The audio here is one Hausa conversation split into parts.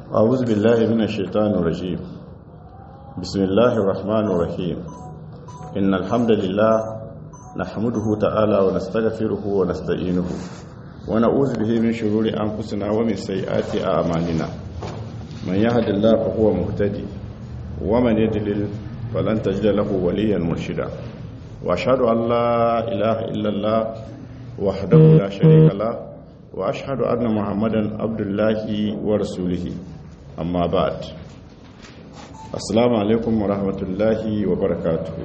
أعوذ بالله من الشيطان الرجيم. بسم الله الرحمن الرحيم. إن الحمد لله نحمده تعالى ونستغفره ونستعينه ونعوذ به من شرور أنفسنا ومن سيئات أعمالنا. من يهد الله فهو مهتدي ومن يضلل فلن تجد له وليا مرشدا. وأشهد أن لا إله إلا الله وحده لا شريك له وأشهد أن محمدا عبد الله ورسوله. amma ba'd. Assalamu alaikum wa rahmatullahi wa barakatuh.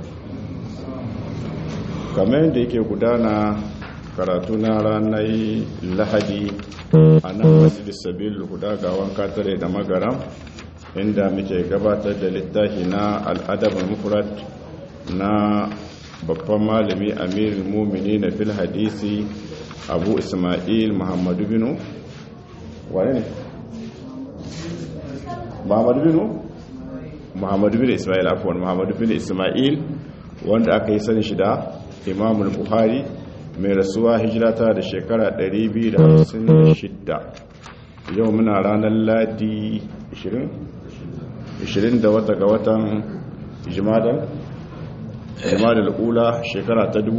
Kamar yadda yake gudana karatu na ranar Lahadi a nan Masjid Sabil Huda ga wanka tare da Magaram, inda muke gabatar da littafi na Al-Adab al-Mufrad na babban malami Amirul Mu'minin fil hadisi Abu Ismail Muhammadu bin wane ne? Muhammadu bin Ismail afwan Muhammadu bin Ismail, wanda aka yi sani shi da Imam al-Bukhari, mai rasuwa hijirata da shekara 256. Yau muna ranar Ladi 20 da wata ga watan Jumadal ula shekara ta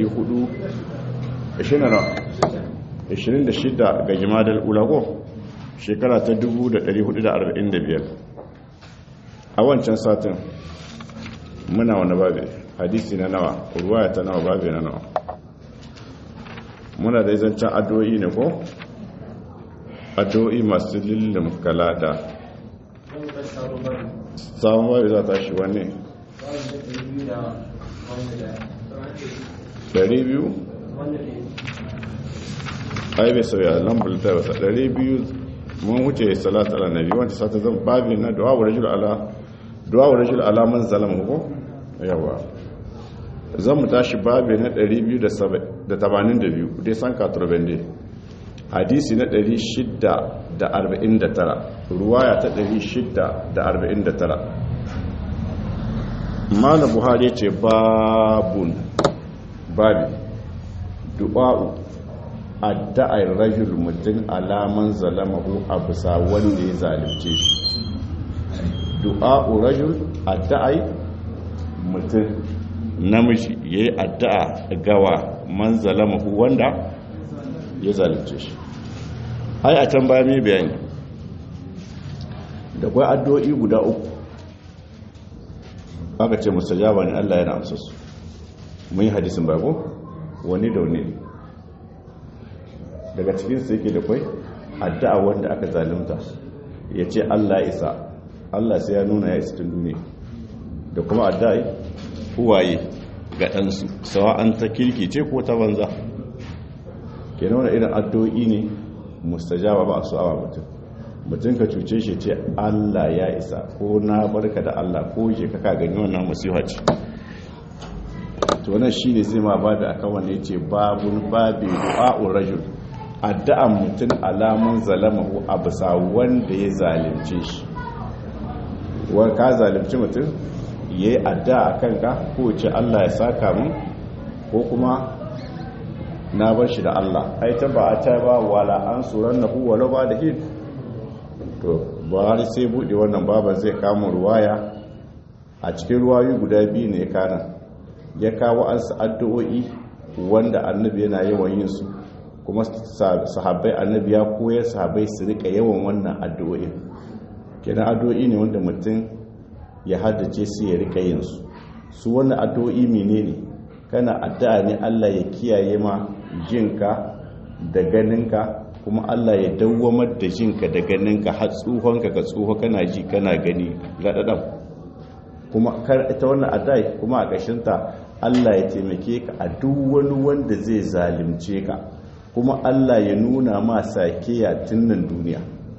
26 ga Jumadal ula ko shekara ta 1445. a wancan satin muna wani babe hadisi na nawa, ruwaya ta nawa, babe na nawa. muna da zancen addu'o'i ne ko addu'o'i masu lillin kalada. sabon babe za ta shi wanne 200 ai bai sauya lambar ta wata 200 mun wuce salatu ala nabi wanda sata zan babi na du'a wa rajul ala man zalama ko yawa zan mu tashi babi na 282 dai san katrobende hadisi na 649 ruwaya ta 649. mana buhari ce babi du'a'u adda'ar rajul mutum alaman zalamahu a bisa wanda ya zalimce shi. du'a'u rajul adda'ai mutum namiji ya yi adda'a gawa man zalamahu wanda ya zalimce shi. ai a can baya mai bayani da kwai addu'o'i guda uku aka ce musajaba ne Allah yana amsa su. mun yi hadisin babu wani da wani ne daga cikinsu yake da kwai addu'a wanda aka zalimta ya ce Allah isa, Allah sai ya nuna ya isa tun duniya. da kuma addu'a huwaye ga ɗansu sawa an ta kirki ce ko ta banza. ke nuna irin addu'o'i ne mustajaba ba su awa mutum ka cuce shi ce Allah ya isa ko na barka da Allah ko je kaka gani wannan musiha ce. to wannan shine zai ma bada akan wanda yace babun babi du'a'ur rajul addu'an mutum alaman zalamahu a bisa wanda ya zalimce shi. wa ka zalimci mutum yayi addu'a akan ka ko ce Allah ya saka mun ko kuma na bar shi da Allah ai ta ba ta ba wala an surannahu wala ba da hin. to Buhari sai bude wannan baban zai kama ruwaya a cikin ruwayoyi guda biyu ne kana ya kawo an addu'o'i wanda annabi yana yawan yin su, kuma sahabbai annabi ya koyar sahabbai su rika yawan wannan addu'o'i. kenan addu'o'i ne wanda mutum ya haddace su ya rika yin su wannan addu'o'i menene? kana addu'a ne Allah ya kiyaye ma jinka da ganinka, kuma Allah ya dawwamar da jinka da ganinka har tsuhonka ka tsuho kana ji kana gani gadadam. kuma kar ita wannan addu'a kuma a ƙashinta Allah ya taimake ka a duk wani wanda zai zalimce ka, kuma Allah ya nuna ma sakiya tun nan duniya.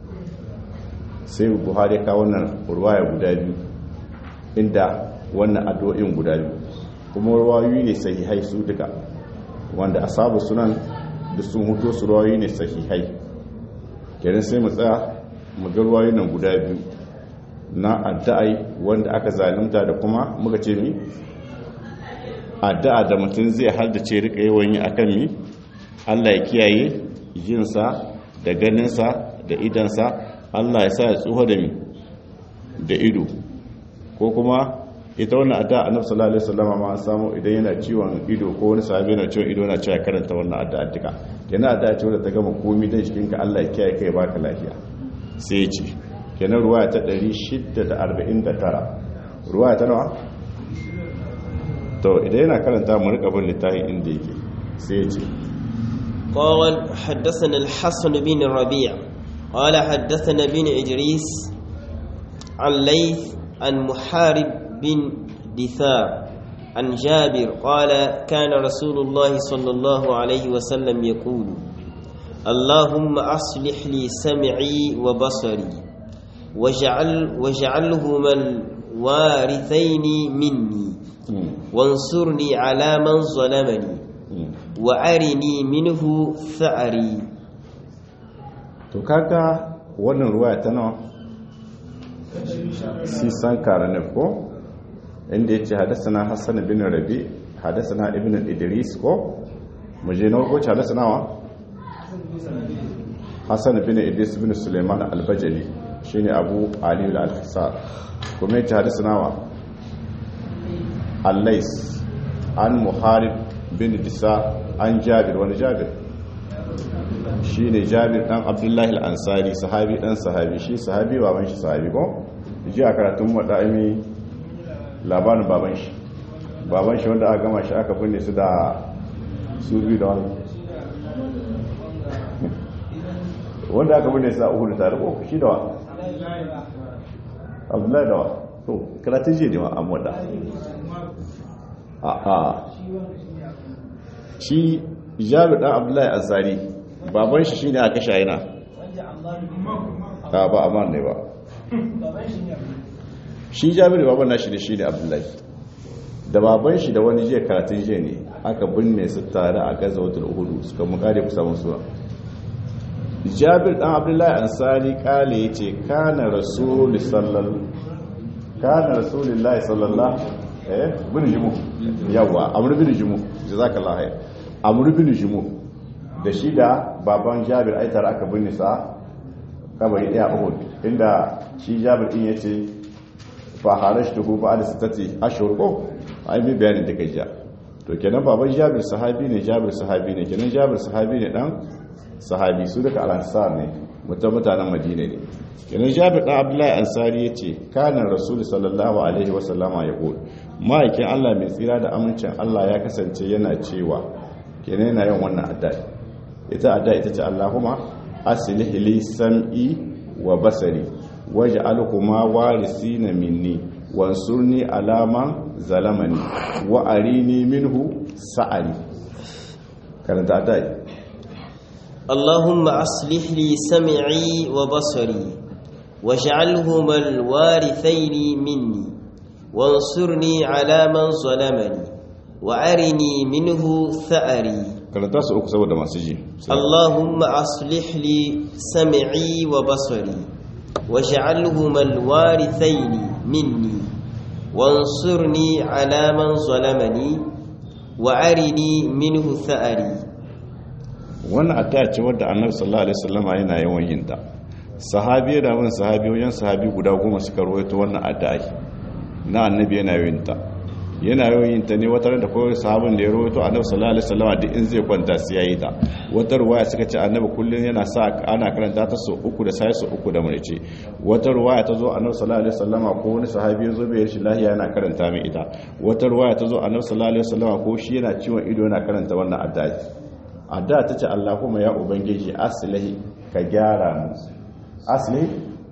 sai Buhari ka wannan ruwaya guda biyu inda wannan addu'o'in guda biyu kuma ruwayoyi ne sahihai su duka, wanda asabu sunan da sun huto su ruwayoyi ne sahihai. kenan sai mu tsaya mu ga ruwayoyin nan guda biyu na addu'ai wanda aka zalunta da kuma muka ce mi addu'a da mutum zai haddace rika yawan yi akan mi Allah ya kiyaye jinsa da ganinsa da idansa Allah ya sa ya tsuha da mi da ido ko kuma ita wannan addu'a annabi sallallahu alaihi wasallam ma an samu idan yana ciwon ido ko wani sahabi yana ciwon ido yana cewa karanta wannan addu'a duka kenan addu'a ce wanda ta gama komai da cikin ka Allah ya kiyaye kai baka lafiya sai ya ce kenan ruwaya ta 649 ruwaya ta nawa to idan yana karanta mu rika bin littafin inda yake sai ya ce قال حدثنا الحسن بن الربيع قال حدثنا بن إدريس عن ليث عن محارب بن دثار عن جابر قال كان رسول الله صلى الله عليه وسلم يقول اللهم أصلح لي سمعي وبصري واجعلهما الوارثين مني وانصرني على من ظلمني وأرني منه ثأري. to kaga wannan ruwaya ta nawa sisan karanef ko inda yace hadathana Hassan bin Rabi hadathana Ibn Idris ko muje nawa ko hadathana wa Hassan bin Idris bin Sulaiman al-Bajali shine Abu Ali al-Khisar kuma yace hadathana wa Al-Lais an Muharib bin Disa an Jabir wani Jabir shine Jabir dan Abdullahi al-Ansari sahabi dan sahabi shi sahabi baban shi sahabi ko ji a karatun wada'imi labarin baban shi wanda aka gama shi aka binne su da su biyu da wani wanda aka binne su a uhudu tare ko shi da wa Abdullahi da wa to karatun ji ne wa amma da shi Jabir dan Abdullahi al-Ansari baban shi shine aka shayina ba amman ne ba shi Jabir baban nashi ne shine Abdullahi da baban shi da wani je karatun je ne aka binne su tare a gazawatul Uhud suka mukare kusa musu Jabir dan Abdullahi Ansari kale yace kana rasulullahi sallallahu bin jimu yawa amr bin jimu jazakallahu khair amr bin jimu da shi da baban Jabir aitar aka binne sa kabari daya Uhud inda shi Jabir din yace fa harashtuhu ba'da 6 ashhur ko ai bi bayanin da kajiya to kenan baban Jabir sahabi ne kenan Jabir sahabi ne dan sahabi su daga al-Ansar ne mutanen Madina ne kenan Jabir dan Abdullahi Ansari yace kana Rasul sallallahu alaihi wasallama yaqul ma'aikin Allah mai tsira da amincin Allah ya kasance yana cewa kenan yana yin wannan addu'a ita ce Allahumma aslih li sam'i wa basari waj'alhuma warisina minni wansurni ala man zalamani wa arini minhu sa'ali karanta addu'a Allahumma aslih li sam'i wa basari waj'alhuma alwarithaini minni wansurni ala man zalamani wa arini minhu tha'ari karanta su uku saboda masu ji Allahumma aslih li sam'i wa basari waj'alhuma alwarithaini minni wansurni ala man zalamani wa arini minhu tha'ari. wannan addu'a ce wadda Annabi sallallahu alaihi wasallam yana yawan yin ta sahabi da wani sahabi wajen sahabi guda 10 suka rawaito wannan addu'a na Annabi yana yin ta ne wata da kawai sahabin da ya rawaito Annabi sallallahu alaihi wasallam duk in zai kwanta sai yayi ta wata ruwaya suka ce Annabi kullun yana sa ana karanta ta so uku da sai so uku da murice wata ruwaya ta zo Annabi sallallahu alaihi wasallam ko wani sahabi ya zo bai shi lahiya yana karanta mai ita wata ruwaya ta zo Annabi sallallahu alaihi wasallam ko shi yana ciwon ido yana karanta wannan addu'a ta ce Allahumma ya ubangiji aslahi ka gyara mu aslahi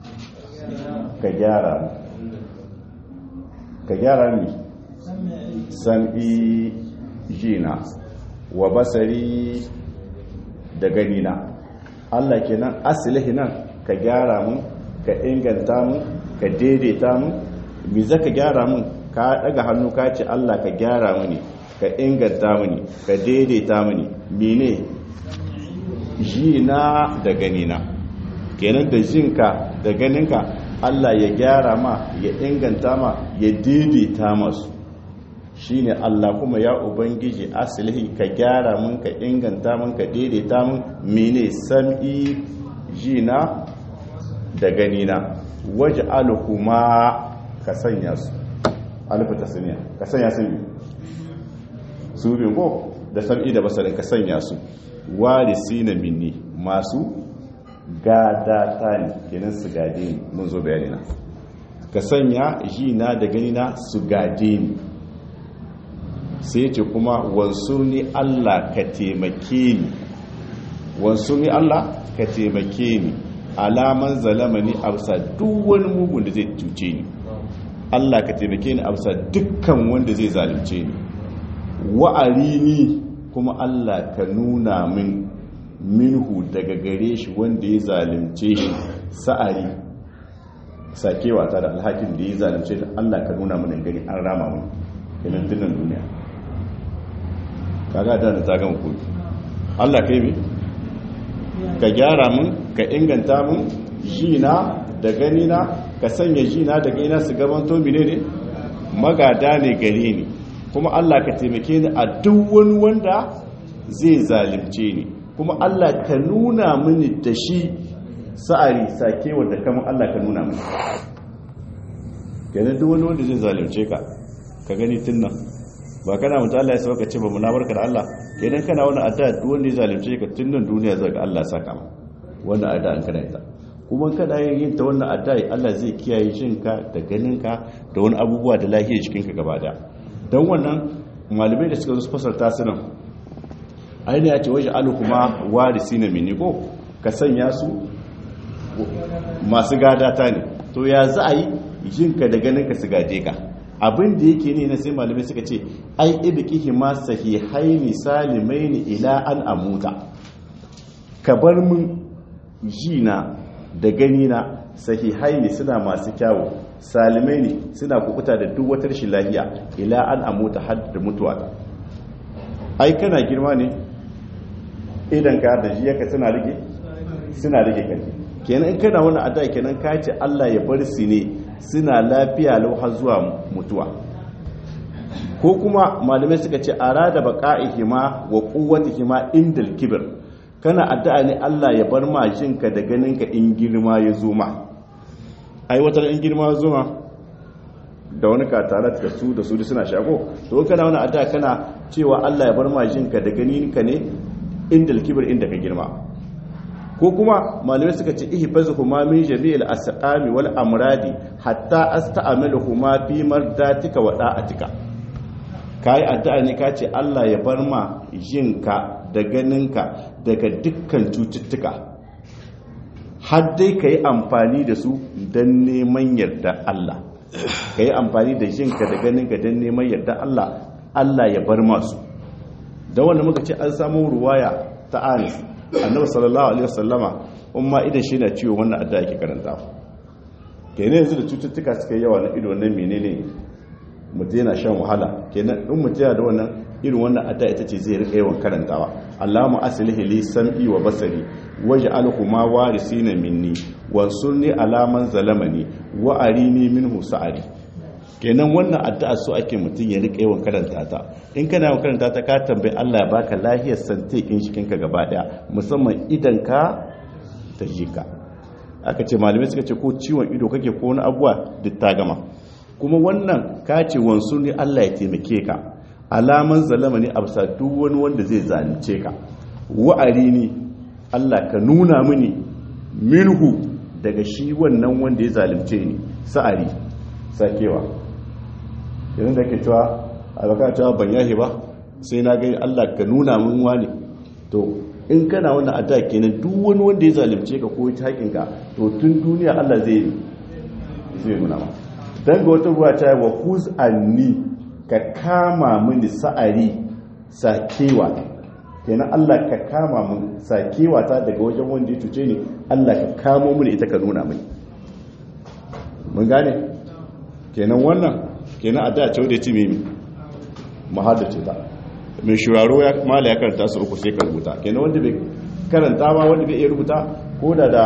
ka gyara mu sam'i jina wa basari da ganina Allah kenan aslihi nan ka gyara mu ka inganta mu ka daidaita mu me zaka gyara mu ka daga hannu ka ce Allah ka gyara mu ne ka inganta mu ne ka daidaita mu ne mene jina da ganina kenan da jinka da ganinka Allah ya gyara ma ya inganta ma ya daidaita masu shine Allah kuma ya ubangiji aslihi ka gyara mun ka inganta mun ka daidaita mun mene sam'i jina da ganina waj'alhuma ka sanya su alif tasniya ka sanya su biyu ko da sam'i da basarin ka sanya su warisina minni masu gadata ne kenan su gade ni mun zo bayani na ka sanya jina da ganina su gade ni sai ce kuma wansurni Allah ka taimake ni wansurni Allah ka taimake ni alaman zalamani amsa duk wani mugun da zai cuce ni Allah ka taimake ni amsa dukkan wanda zai zalunce ni wa'arini kuma Allah ka nuna min minhu daga gare shi wanda ya zalunce shi sa'ari sakewa ta da alhakin da ya zalunce shi Allah ka nuna min gani an rama mun kenan dinnan duniya kaga da ta gama koki Allah kai mi ka gyara mun ka inganta mun jina da ganina ka sanya jina da ganina su gaban to ne magada ne gare ni kuma Allah ka taimake ni a duk wani wanda zai zalunce ni kuma Allah ka nuna mini da shi sa'ari sake wanda kamar Allah ka nuna mini kenan duk wani wanda zai zalunce ka ka gani tunnan ba kana mutu Allah ya sauka ce ba muna barka da Allah kenan kana wani addu'a duk wanda ya zalunce ka tunnan duniya zai ga Allah saka ma wannan addu'a an kana ita kuma kada yin ta wannan addu'a Allah zai kiyaye jinka da ganinka da wani abubuwa da lafiyar jikinka gaba daya don wannan malamai da suka zo fasarta su nan aini ya ce waje alu kuma warisi na miniko ka sanya su masu gadata ne to ya za a yi jinka da ganinka su gaje ka abin da yake ne na sai malamai suka ce ai ibqihi ma sahihaini salimaini ila an amuta ka bar mun jina da ganina sahihaini suna masu kyawu salimai ne suna kukuta da duk wata rashin lafiya ila an amuta har da mutuwa ai kana girma ne idan ka da jiyarka suna rage kanki kenan in kana wani addu'a kenan ka ce Allah ya bar su ne suna lafiya lau har zuwa mutuwa ko kuma malamai suka ce arada baqa'ihima wa quwwatihima indal kibr kana addu'a ne Allah ya bar ma jinka da ganinka in girma ya zo ma ai wata in girma zuma da wani katarat da su suna shago to kana wani addu'a kana cewa Allah ya bar majinka da ganinka ne indal kibir inda ka girma ko kuma malamai suka ce ihfazuhuma min jami'il asqami wal amradi hatta asta'miluhuma fi mardatika wa da'atika kai addu'a ne ka ce Allah ya bar ma jinka da ganinka daga dukkan cututtuka har dai ka yi amfani da su don neman yarda Allah ka yi amfani da jinka da ganinka don neman yarda Allah Allah ya bar masu da wanda muka ce an samu ruwaya ta anis annabi sallallahu alaihi wasallama umma idan shi na ciwo wannan adda yake karanta kenan yanzu da cututtuka suka yawa na ido wannan menene mutum yana shan wahala kenan in mutum yana da wannan irin wannan adda ita ce zai rika yawan karantawa Allahumma aslihi li sam'i wa basari waj'alhuma warisina minni wansurni ala man zalamani wa arini minhu sa'ari kenan wannan addu'a so ake mutum ya rika yawan karanta ta in kana yawan karanta ta ka tambayi Allah ya baka lafiyar santekin jikinka gaba daya musamman idan ka ta jika aka ce malamai suka ce ko ciwon ido kake ko wani abuwa duk ta gama kuma wannan ka ce wansurni Allah ya taimake ka alaman zalama ne a bisa duk wani wanda zai zalunce ka wa'ari ne Allah ka nuna mini minhu daga shi wannan wanda ya zalunce ni sa'ari sakewa idan da ke cewa a baka cewa ban yahi ba sai na gani Allah ka nuna min wani to in kana wannan addu'a kenan duk wani wanda ya zalunce ka ko ya haƙin ka to tun duniya Allah zai nuna ma dan ga wata ruwa ta wa huz anni ka kama mini sa'ari sakewa kenan Allah ka kama mun sakewa ta daga wajen wanda ya cuce ni Allah ka kamo mini ita ka nuna mini mun gane kenan wannan kenan a da ce wadda ci mimi mahaddace ta mai shuraro ya mala ya karanta su uku sai ka rubuta kenan wanda bai karanta ba wanda bai iya rubuta ko da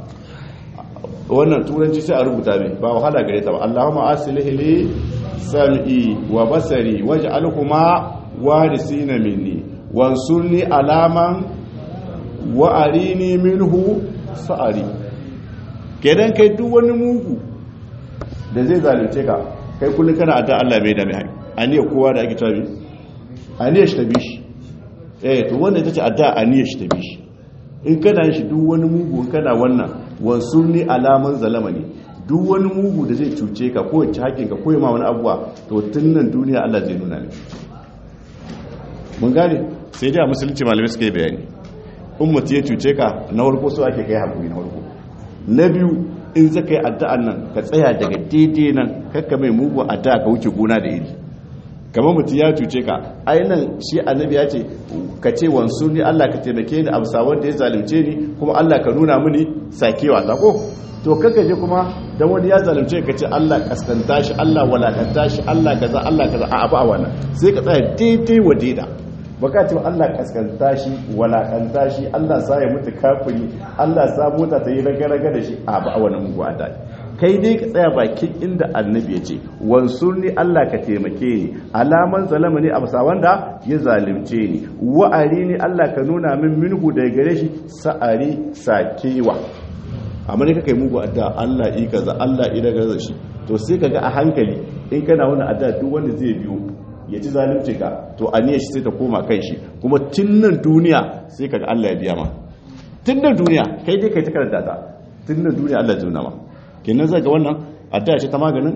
wannan turanci sai a rubuta mai ba wahala gare ta ba Allahumma aslihi li sam'i wa basari waj'alhuma warisina minni wansurni alaman wa arini minhu sa'ari kenan kai duk wani mugu da zai zalunce ka kai kullum kana adda Allah mai da mai haƙi aniyar kowa da ake tabi aniyar shi ta bi shi to wannan ita ce adda aniyar shi ta bi shi in kana shi duk wani mugu in kana wannan wansurni alaman zalama ne duk wani mugu da zai cuce ka ko ci haƙin ka ko ma wani abuwa to tun nan duniya Allah zai nuna ne mun gane sai dai a musulunci malamai suka yi bayani in mutu ya cuce ka na farko so ake kai hakuri na farko na biyu in zaka yi addu'an nan ka tsaya daga daidai nan kakka mai mugu addu'a ka wuce gona da iri kamar mutum ya cuce ka ai nan shi annabi ya ce ka ce wansu ni Allah ka taimake ni amsa wanda ya zalunce ni kuma Allah ka nuna mini sakewa ta ko to kaka je kuma dan wani ya zalunce ka ce Allah kaskanta shi Allah walakanta shi Allah kaza a abu a wannan sai ka tsaya daidai wa daida baka ce Allah kaskanta shi walakanta shi Allah sa ya mutu kafiri Allah sa mota ta yi raga-raga da shi a abu a wannan mugu a dai kai dai ka tsaya bakin inda annabi ya ce wansurni Allah ka taimake ni alaman zalama ne a masa wanda ya zalunce ni wa'ari ni Allah ka nuna min minhu daga gare shi sa'ari sakewa amma ne kai mugu adda Allah yi kaza Allah yi daga shi to sai kaga a hankali in kana wani adda duk wanda zai biyo ya ci zalunci ka to aniyar shi sai ta koma kan shi kuma tunnan duniya sai kaga Allah ya biya ma tunnan duniya kai dai kai ta karanta ta tunnan duniya Allah ya zuna ma kenan zai ga wannan adda ce ta maganin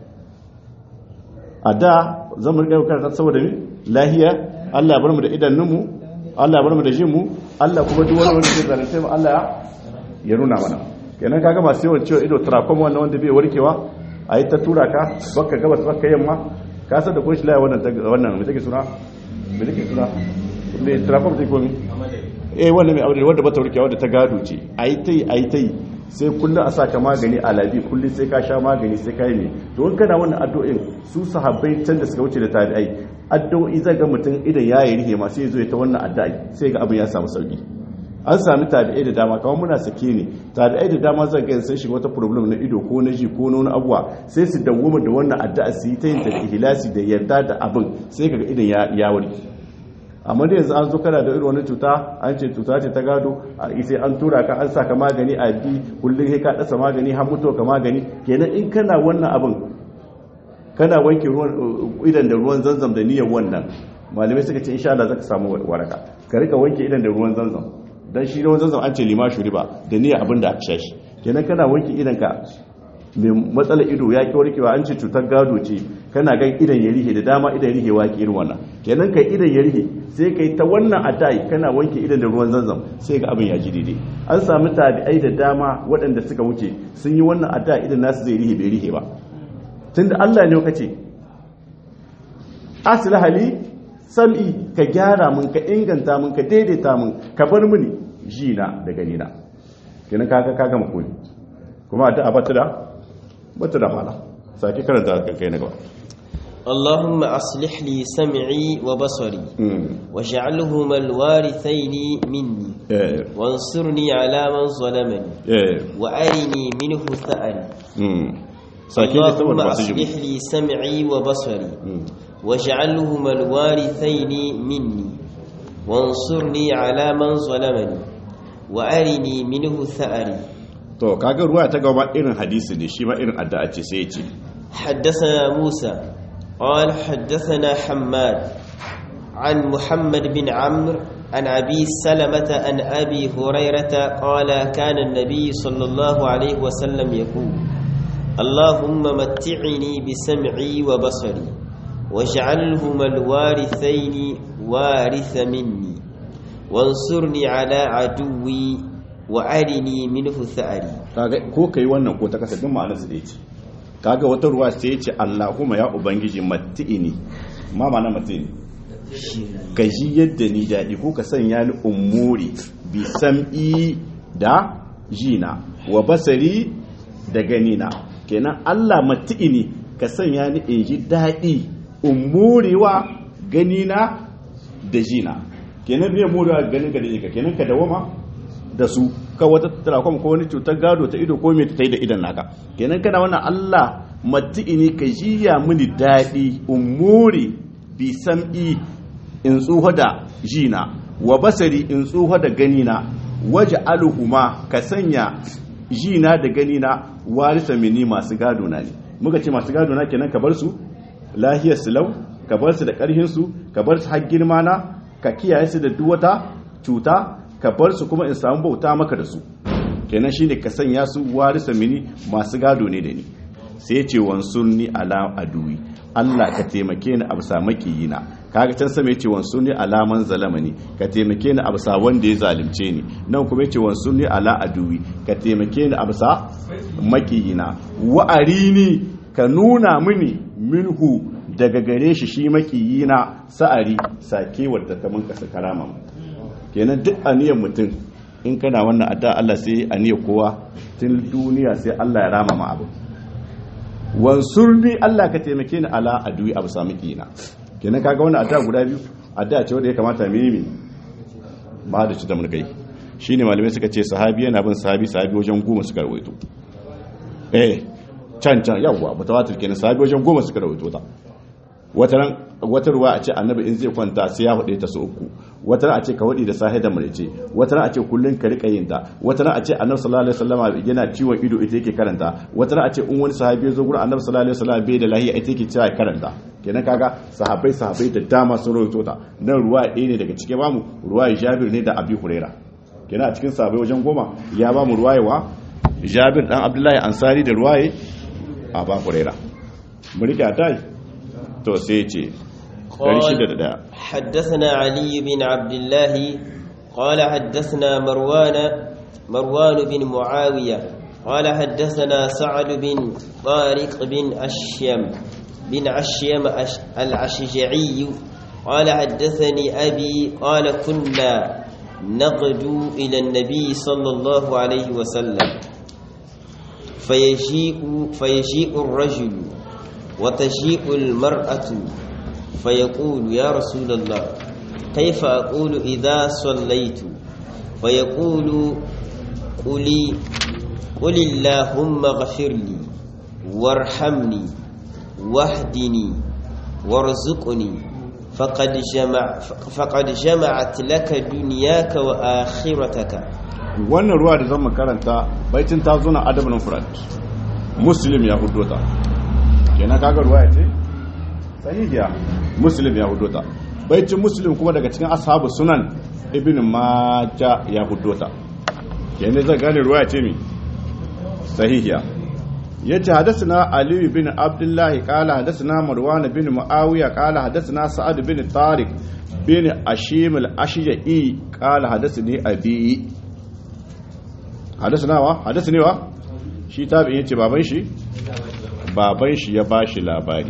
adda zan rika karanta saboda mi lahiya Allah ya bar mu da idanunmu Allah ya bar mu da jinmu Allah kuma duk wani wanda zai zalunce mu Allah ya nuna mana kenan kaga masu yawan ciwo ido trachoma wannan wanda bai warkewa ayi ta tura ka baka gabas baka yamma ka san da kun shi laye wannan me take suna me trachoma take komi wannan mai aure wanda bata warkewa wanda ta gado ce ayi tai sai kullum a saka magani a labi kullum sai ka sha magani sai ka yi ne to in kana wannan addu'o'in su sahabbai can da suka wuce da tabi'ai addu'o'i zai ga mutum idan ya yi rihe ma sai ya zo ya ta wannan addu'ai sai ga abin ya samu sauki an sami tabi'ai da dama kawai muna sake ne tabi'ai da dama zai ga sai shiga wata problem na ido ko na ji ko na wani abuwa sai su dawoma da wannan addu'a su yi ta yin ta da ihlasi da yarda da abin sai kaga idan ya warke amma da yanzu an zo kana da irin wani cuta an ce cuta ce ta gado sai an tura ka an saka magani a bi kullum sai ka dasa magani har mutuwa ka magani kenan in kana wannan abin kana wanke ruwan idan da ruwan zanzam da niyyar wannan malamai suka ce insha Allah zaka samu waraka ka rika wanke idan da ruwan zanzam dan shi ruwan zanzam an ce lima shuriba da niyyar abin da aka sha shi kenan kana wanke idan ka mai matsalar ido ya ki warkewa an ce cutar gado ce kana gan idan ya rihe da dama idan rihe wa ki irin wannan kenan kai idan ya rihe sai kai ta wannan adai kana wanke idan da ruwan zanzam sai ga abin ya ji daidai an samu tabi'ai da dama waɗanda suka wuce sun yi wannan adai idan nasu zai rihe bai rihe ba tunda Allah ne kace aslahali sam'i ka gyara mun ka inganta mun ka daidaita mun ka bar mini jina da ganina kenan kaga makoli kuma addu'a bata da mala sake karanta kai na gaba اللهم أصلح لي سمعي وبصري واجعلهما الوارثين مني وانصرني على من ظلمني وأرني منه ثأري اللهم أصلح لي سمعي وبصري واجعلهما الوارثين مني وانصرني على من ظلمني وأرني منه ثأري to kaga ruwa ta gaba irin hadisi ne shi ma irin addu'a ce sai ya ce حدثنا موسى قال حدثنا حماد عن محمد بن عمرو عن أبي سلمة عن أبي هريرة قال كان النبي صلى الله عليه وسلم يقول اللهم متعني بسمعي وبصري واجعلهما الوارثين وارث مني وانصرني على عدوي وأرني منه ثأري ko kai wannan ko ta kasa din ma'anar su da yace kaga wata ruwa sai ya ce Allahumma ya ubangiji matti'ini ma ma'ana matti'ini ka ji yadda ni daɗi ko ka sanya ni umuri bi sam'i da jina wa basari da ganina kenan Allah matti'ini ka sanya ni in ji daɗi umurewa ganina da jina kenan bai murewa ganin ka da jika kenan ka dawoma da su ka wata tarakom ko wani cutar gado ta ido ko mai ta yi da idan naka kenan kana wannan Allah matti'ini ka jiya mini daɗi umuri bi sam'i in tsuho da jina wa basari in tsuho da ganina waje aluhuma ka sanya ji na da gani na warisa mini masu gado na ne. Muka ce masu gado na kenan ka bar su lahiyar su lau, ka bar su da karhin su, ka bar su har girma na, ka kiyaye su da duk wata cuta, ka bar su kuma in samu bauta maka da su. Kenan shine ka sanya su warisa mini masu gado ne da ni. Sai ce wansurni ala aduwi, Allah ka taimake ni a bisa makiyina. Kaga can sama yace wansurni ala man zalamani, ka taimake ni a bisa wanda ya zalunce ni. Nan kuma yace wansurni ala aduwi, ka taimake ni a bisa makiyina. Wa arini, ka nuna mini minhu daga gare shi makiyina sa'ari sakewar da kaman kasa karama. Kenan duk aniyar mutum in kana wannan addu'a Allah sai aniyar kowa tun duniya sai Allah ya rama ma abu. Wansurni, Allah ka taimake ni ala aduwi abu sami kina. Kenan kaga wannan addu'a guda biyu addu'a ce wanda ya kamata mu yi ba da ci da mun kai. Shine malamai suka ce sahabi yana bin sahabi wajen 10 suka rawaito. Can yawa mutawatir kenan sahabi wajen 10 suka rawaito ta. Wata ruwa a ce annabi in zai kwanta sai ya faɗe ta su 3, wata a ce ka waɗi da sahi da murice, wata a ce kullun ka rika yin ta, wata a ce annabi sallallahu alaihi wasallam yana ciwon ido ita yake karanta, wata a ce in wani sahabi ya zo gurin annabi sallallahu alaihi wasallam bai da lahiya ita yake cewa karanta. Kenan kaga sahabbai da dama sun rawaito ta. Nan ruwa ɗaya ne daga cikin bamu ruwa Jabir ne da Abi Huraira. Kenan a cikin sahabbai wajen 10 ya bamu ruwayewa Jabir dan Abdullahi Ansari da ruwaye Abu Huraira. Mu rike atai to sai ce حدثنا علي بن عبد الله قال حدثنا مروان بن معاوية قال حدثنا سعد بن طارق بن عشيم العشجعي قال حدثني أبي قال كنا نغدو إلى النبي صلى الله عليه وسلم فيجيء الرجل وتجيء المرأة فيقول يا رسول الله كيف أقول إذا صليت فيقول قل اللهم اغفر لي وارحمني واهدني وارزقني فقد جمعت لك دنياك وآخرتك. wannan ruwa da zan karanta baitin ta zo na adabul mufrad Muslim ya hudota. Kenan kaga ruwaya ce sahihiya, Muslim ya hudota. Baitin Muslim kuma daga cikin ashabu sunan Ibn Majah ya hudota. Kenan zan gane ruwaya ce mi sahihiya. Yace hadathana Ali bin Abdullah qala hadathana Marwan bin Muawiya qala hadathana Sa'ad bin Tariq bin Ashim al-Ashja'i qala hadathani abi. Hadathani wa shi tabi'in yace baban shi ya bashi labari.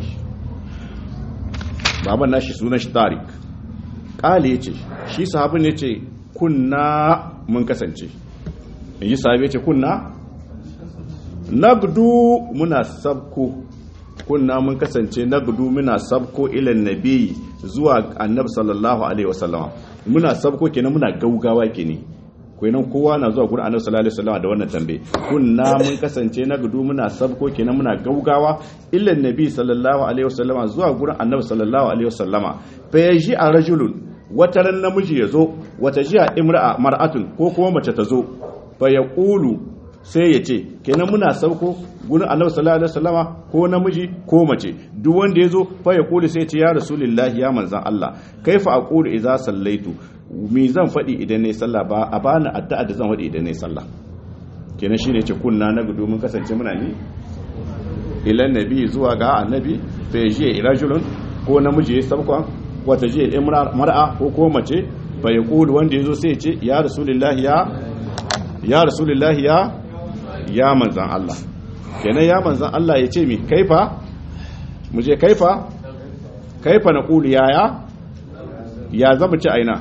Baban nashi sunan shi Tariq. Kale yace shi sahabin yace kunna mun kasance. Inji sahabi yace kunna nagdu muna sabko, kunna mun kasance nagdu muna sabko ilan nabi zuwa annabi sallallahu alaihi wasallam. Muna sabko kenan muna gaugawa kenan. Kenan kowa na zuwa gurin annabi sallallahu alaihi wasallam da wannan tambaye. Kunna mun kasance nagdu muna sabko kenan muna gaugawa ilan nabi sallallahu alaihi wasallam zuwa gurin annabi sallallahu alaihi wasallama. Fa yaji a rajulun, wata ran namiji yazo, wata jiya imra'a mar'atun ko kuma mace ta zo. Fa yaqulu sai ya ce kenan muna sauko gurin annabi sallallahu alaihi wasallama ko namiji ko mace, duk wanda yazo fa ya kula sai ya ce ya rasulullahi ya manzan Allah kaifa aqulu idza sallaitu, me zan fadi idan nayi sallah, ba a bani addu'a da zan fadi idan nayi sallah. Kenan shine yace kunna na gudu mun kasance muna ni ila nabi zuwa ga annabi fa yaji rajulun ko namiji ya sauko wata ji mar'a ko mace fa ya kula wanda yazo sai ya ce ya rasulullahi ya rasulullahi ya manzan Allah. Kenan ya manzan Allah ya ce mi kaifa mu je kaifa na kulu ya zama ce aina,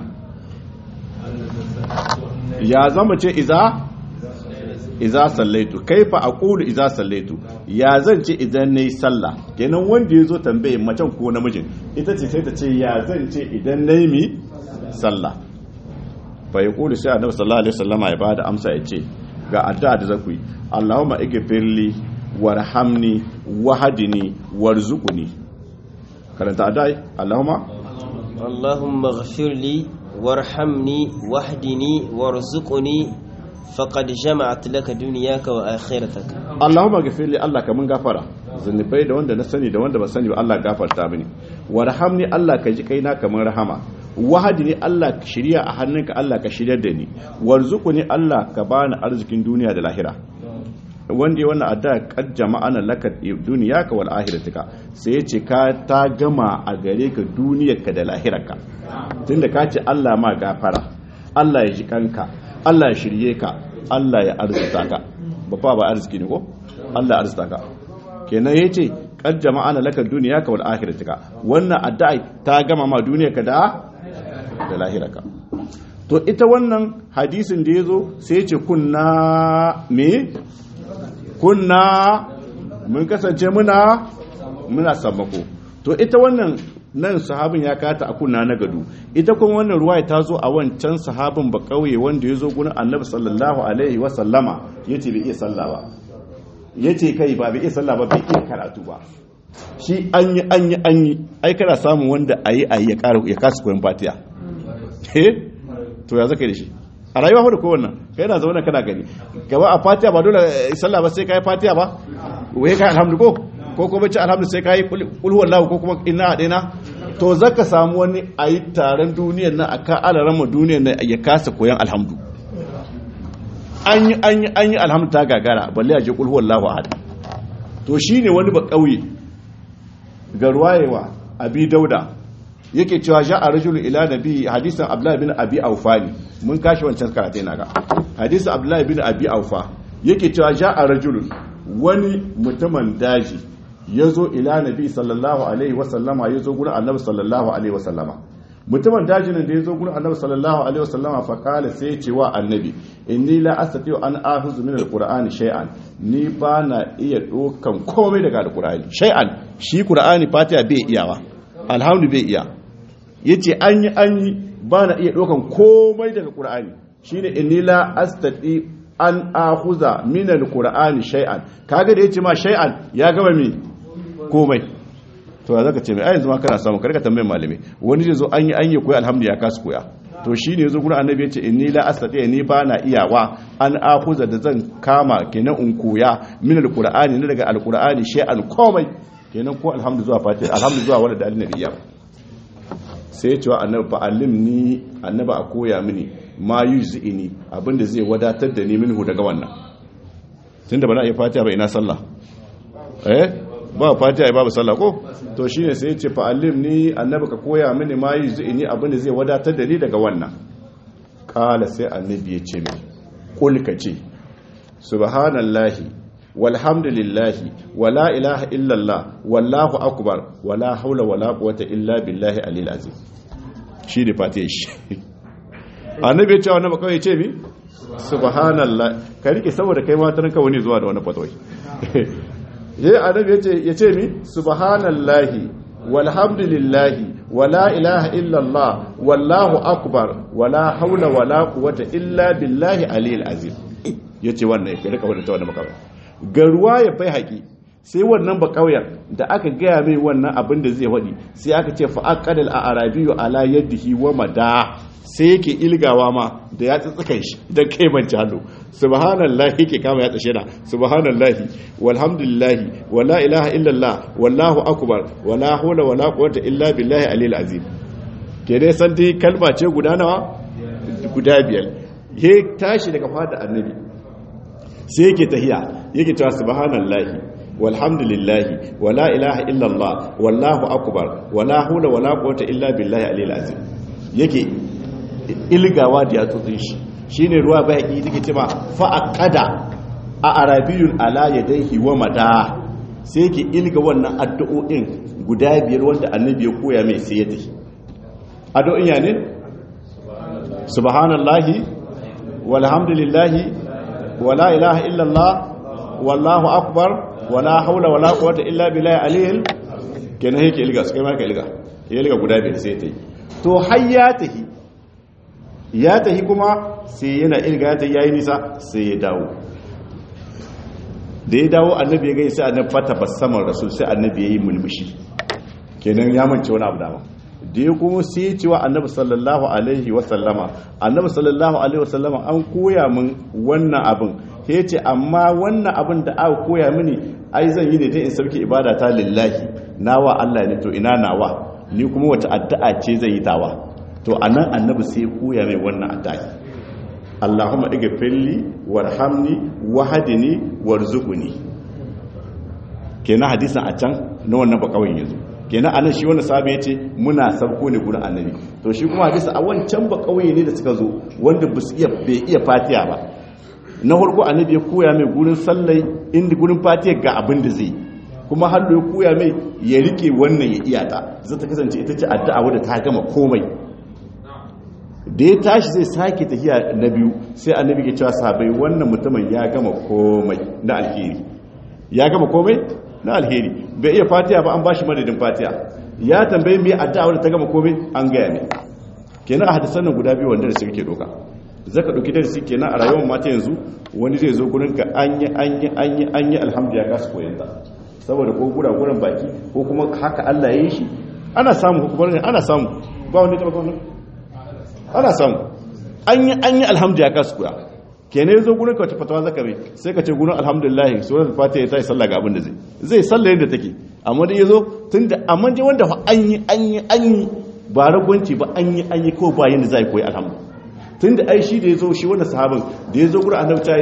ya zama ce iza sallaitu, kaifa a kulu iza sallaitu, ya zan ce idan na yi sallah. Kenan wanda ya zo tambaye macen ko namijin ita ce sai ta ce ya zan ce idan na yi mi sallah. Fa ya kulu sai annabi sallallahu alaihi wasallama ya bada amsa ya ce ga addu'a da zaku yi, Allahumma ighfirli warhamni wahdini warzuqni. Karanta addu'a, Allahumma ighfirli warhamni wahdini warzuqni فقد جمعت لك دنياك وآخرتك. Allahumma ghafir li, Allah kamun gafara zunubai da wanda na sani da wanda ba sani ba Allah gafarta mini, warhamni Allah ka ji kaina kamar rahama, wahadi ne Allah ka shirya a hannunka Allah ka shiryar da ni, warzuquni Allah ka bani arzikin duniya da lahira. Wanda ya wannan addu'a kad jama'ana laka duniyaka wal akhiratika, sai yace ka ta gama a gare ka duniyarka da lahirarka, tunda ka ce Allah ma gafara, Allah ya ji kanka, Allah ya shirye ka, Allah ya arzuta ka. Ba arziki ne ko Allah arzuta ka, kenan yace kad jama'ana laka duniyaka wal akhiratika, wannan addu'a ta gama ma duniyarka da lahirarka. To ita wannan hadisin da yazo sai yace kunna mun kasance muna sammako. To ita wannan nan sahabin ya kata a kunna na gado, ita kuma wannan ruwaya ta zo a wancan sahabin ba kauye wanda ya zo gurin annabi sallallahu alaihi wa sallama, yace bai iya sallah ba, yace kai ba bai iya sallah ba, bai iya karatu ba, shi an yi ai kana samun wanda ayi ya kasa koyon fatiha to ya zaka da shi a rayuwa da ko wannan kai na zaune kana gani gaba a fatiha ba dole sallah ba sai kai fatiha ba, wai kai alhamdulillah ko kuma ci alhamdu sai kai kul huwallahu ko kuma inna adaina, to zaka samu wani ayi taron duniyar nan aka alarama duniyar nan ya kasa koyan alhamdu, an yi alhamdu ta gagara balle a je kul huwallahu ahad. To shine wani ba kauye ga ruwayewa abi dauda yake cewa ja'a rajulu ila nabi, hadisin abdullah bin abi aufani mun kashi wancan karatu ina ga hadisin abdullah bin abi aufa yake cewa ja'a rajulun, wani mutumin daji ya zo ila nabi sallallahu alaihi wasallama, ya zo gurin annabi sallallahu alaihi wasallama. Mutumin dajinin da ya zo gurin annabi sallallahu alaihi wasallama fa kala sai ya ce wa annabi, inni la astati'u an ahuzu min alqur'ani shay'an, ni ba na iya dokan komai daga alqur'ani shay'an, shi qur'ani fatiha bai iyawa, alhamdu bai iya, yace an yi ba na iya dokan komai daga qur'ani, shine inni la astati an ahuza min alqur'ani shay'an. Kaga da yace ma shay'an ya gaba me komai, to zaka ce mai yanzu ma kana samu karka tambayin malami, wani zai zo an yi koyi alhamdulillah ya kasu koya. To shine yazo gurin annabi yace inni la astati, ni ba na iyawa an akuza da zan kama kenan in koya min alqur'ani ne daga alqur'ani shay'an komai, kenan ko alhamdu zuwa fatiha alhamdu zuwa wala da annabiya. Sai ya ce wa annabi fa allimni, annabi a koya mini ma yuzini, abinda zai wadatar da ni minhu daga wannan, tunda ba na iya fatiha ba ina sallah ba fatiha babu sallah ko. To shine sai ya ce fa allimni, annabi ka koya mini ma yuzini, abinda zai wadatar da ni daga wannan. Kala sai annabi ya ce mai kul ka ce subhanallahi walhamdulillahi wala ilaha illallah wallahu akbar wala haula wala quwwata illa billahi alil azim. Shi ne fatiha shi annabi ya ce wannan kawai ya ce mi subhanallah, ka rike saboda kai ma taranka wani zuwa da wani fatwai annabi ya ce mi subhanallahi walhamdulillahi wala ilaha illallah wallahu akbar wala haula wala quwwata illa billahi alil azim. Yace wannan ya rika wadanta wannan makawai ga ruwa ya bai haƙi, sai wannan ba kauyen da aka gaya mai wannan abin da zai wadi, sai aka ce fa aqadal arabiyu ala yadihi wa mada, sai yake ilgawa ma da ya tsitsukan shi dan kai manci hallo, subhanallahi yake kama ya tsashe da subhanallahi walhamdulillahi wala ilaha illallah wallahu akbar wala hawla wala quwwata illa billahi alil azim. ke dai san dai kalma ce guda nawa guda biyar. He tashi daga fada annabi sai yake tahiya yake cewa subhanallahi walhamdulillahi wala ilaha illallah wallahu akbar wala hawla wala quwwata illa billahi alil azim, yake ilgawa da ya tsotsin shi. Shine ruwa baki take cewa fa aqada a arabiyun ala yadayhi wa mada, sai yake ilga wannan addu'o'in guda biyar wanda annabi ya koya mai sai ya tafi. Addu'o'in ya ne subhanallahi walhamdulillahi wala ilaha illallah wallahu akbar wala haula wala quwwata illa billahi alil, kenan yake ilga sai ma ka ilga ya ilga guda biyar sai ta yi. To har ya tahi kuma sai yana ilga ya tahi yayi nisa sai ya dawo. Da ya dawo annabi ya gaisa, annabi fata basamar rasul, sai annabi yayi mulmushi, kenan ya mance wani abu dama da ya kuma sai cewa annabi sallallahu alaihi wasallama an koya min wannan abin ya ce amma wannan abin da aka koya mini ai zan yi ne dai in sauke ibada ta lillahi nawa Allah ne to ina nawa ni kuma wata addu'a ce zai yi tawa to anan annabi sai koya mai wannan addu'a Allahumma ighfirli warhamni wahdini warzuqni kenan hadisin a can na wannan bakawin yazo kenan anan shi wannan sahabi yace muna sabko ne gurin annabi to shi kuma hadisi a wancan bakawai ne da suka zo wanda bai iya fatiha ba na farko annabi ya koya mai gurin sallai inda gurin fatiha ga abin da zai kuma har ya koya mai ya rike wannan ya iya ta zai ta kasance ita ce addu'a wadda ta gama komai da ya tashi zai sake tafiya na biyu sai annabi ya cewa sahabbai wannan mutumin ya gama komai na alheri na alheri bai iya fatiha ba an bashi madadin fatiha ya tambaye me addu'a wadda ta gama komai an gaya mai kenan a hadisan nan guda biyu wanda da suke doka zaka dauki darasi kenan a rayuwar mata yanzu wani zai zo gurin ka an yi alhamdulillah ka su koyanta saboda ko guran baki ko kuma haka Allah ya yi shi ana samu hukumar ne ana samu ba wani ta bakon ana samu an yi alhamdulillah ka su koya kenan yazo gurin ka wata fatawa zaka mai sai ka ce gurin alhamdulillah suratul fatiha ta yi sallah ga abin da zai sallah yadda take amma dai yazo tunda amma dai wanda fa an yi ba ragwanci ba an yi ko ba yanda zai koyi alhamdulillah tunda ai shi da yazo shi wannan sahabin da yazo gurin annabi ta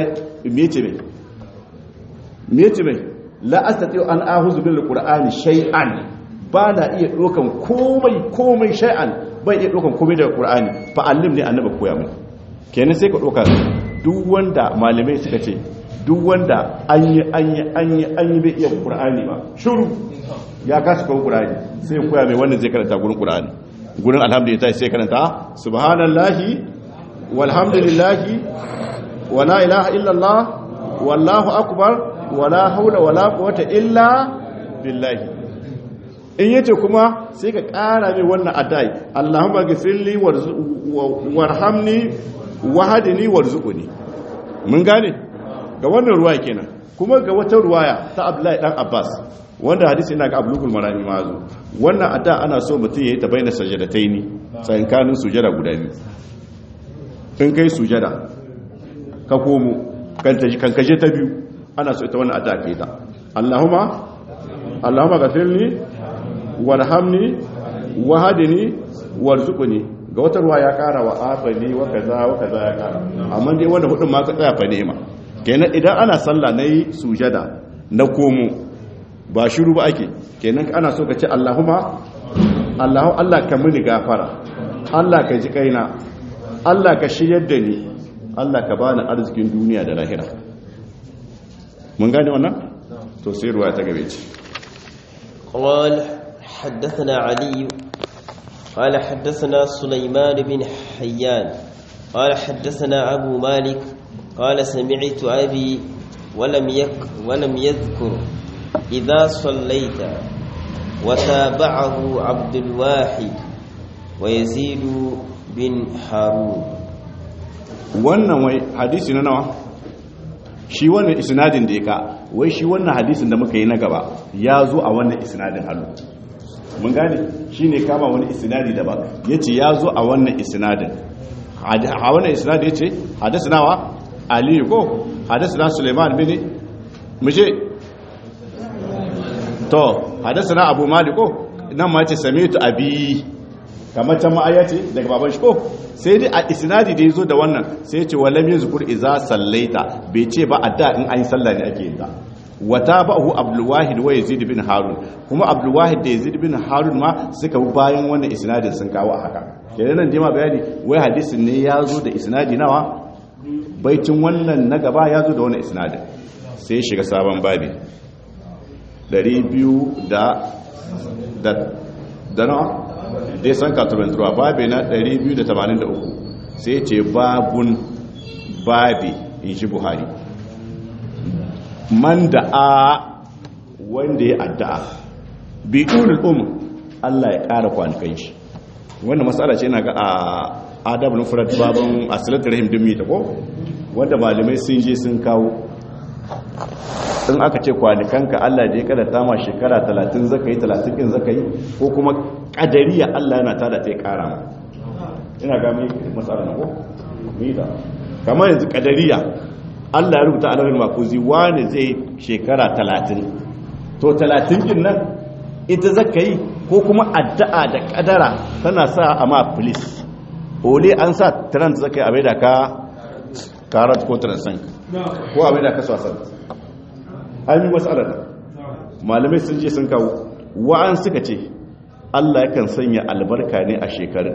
me ce mai la astati'u an ahuzu bil qur'ani shay'an ba na iya dokan komai shay'an ban iya dokan komai daga qur'ani fa allim ne annabi koya mun kenan sai ka doka duk wanda malamai suka ce duk wanda an yi bai iya qur'ani ba shuru ya kasu kan qur'ani sai koya mai wannan zai karanta gurin qur'ani gurin alhamdulillah sai karanta subhanallahi walhamdulillahi wala ilaha illallah wallahu akbar wala haula wala quwwata illa billahi in yace kuma sai ka kara mai wannan adai Allahumma ghfirli warhamni wahdini warzuqni mun gane ga wannan ruwaya kenan kuma ga wata ruwaya ta Abdullahi dan Abbas wanda hadisi ina ga Abdul Marani mazu wannan adda ana so mutum yayi ta baina sajadataini tsakankanin sujada guda biyu in kai sujada ka komo kan kaje ta biyu ana so ita wannan addu'a kai ta Allahumma ghafirli warhamni wahdini warzuqni ga wata ruwa ya kara wa afani wa kaza ya kara amma dai wannan hudun ma ka tsaya fa ni'ima kenan idan ana sallah nayi sujada na komo ba shiru ba ake kenan ana so ka ce Allah ka mini gafara Allah ka ji kaina Allah ka shiryar da ni Allah ka bani arzikin duniya da lahira mun gane wannan to sai ruwa ta gabe ce قال حدثنا علي قال حدثنا سليمان بن حيان قال حدثنا أبو مالك قال سمعت أبي ولم يذكر إذا صليت وتابعه عبد الواحد ويزيد بن هارون wannan wai hadisi na nawa shi wannan isnadin da yaka wai shi wannan hadisin da muka yi na gaba ya zo a wannan isnadin halu mun gane shine kama wani isnadi daban yace ya zo a wannan isnadin a wannan isnadin yace hadathana wa ali ko hadathana sulaiman bin muje to hadathana abu malik ko nan ma yace sami'tu abi kamar can ma'aya ce daga baban shi ko sai dai a isnadi da yazo da wannan sai ya ce walam yazkur iza sallaita bai ce ba adda in an yi sallah ne ake yin ta wata ba'u abdul wahid wa yazid bin harun kuma abdul wahid da yazid bin harun ma suka bi bayan wannan isnadin sun kawo haka kenan nan dai ma bayani wai hadisin ne yazo da isnadi nawa baitin wannan na gaba yazo da wannan isnadin sai shiga sabon babi 200 da nawa dai san katurantarwa babi na 283 sai ce babi in shi buhari man da a wanda ya addu'a bi ulul Allah ya ƙara kwanukan shi wannan matsala ce na ga a adab nufrat baban asilat rahim dimmi ta ko wanda malamai sun je sun kawo in aka ce kwanukanka Allah da ya kada tama shekara 30 zaka yi 30 din zaka yi ko kuma kadariya Allah yana tada ta kara ma ina ga mai matsala na ko mita kamar yanzu kadariya Allah ya rubuta alawar mafuzi wani zai shekara 30 to 30 din nan ita zaka yi ko kuma addu'a da kadara tana sa a ma police ole an sa trans zaka yi abai da ka karat ko transan ko abai da ka swasan an yi matsalar malamai sun je sun kawo wa'an suka ce Allah yakan sanya albarka ne a shekarun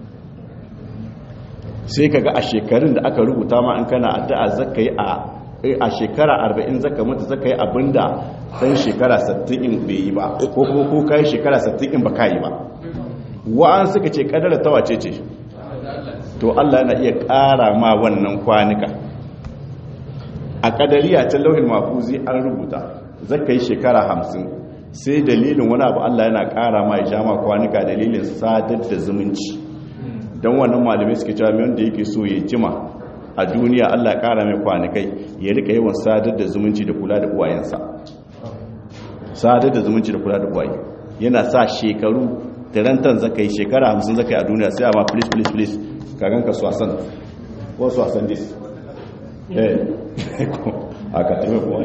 sai kaga a shekarun da aka rubuta ma an kana addu'a zaka yi a shekara 40 zaka mutu zaka yi abinda dan shekara 60 in bai yi ba ko kuma ko kai shekara 60 in baka yi ba wa'an suka ce kadara ta wace ce to Allah yana iya ƙara ma wannan kwanuka a kadariya ta lauhin mafuzi an rubuta zaka yi shekara 50 sai dalilin wani abu Allah yana ƙara ma ya jama kwanuka dalilin sadar da zumunci don wannan malamai suke cewa mai wanda yake so ya jima a duniya Allah ya ƙara mai kwanukai ya rika yawan sadar da zumunci da kula da uwayensa sadar da zumunci da kula da uwaye yana sa shekaru tarantan zaka yi shekara 50 zaka yi a duniya sai amma please kagan ka swasan ko swasan dis aka taimaka kuma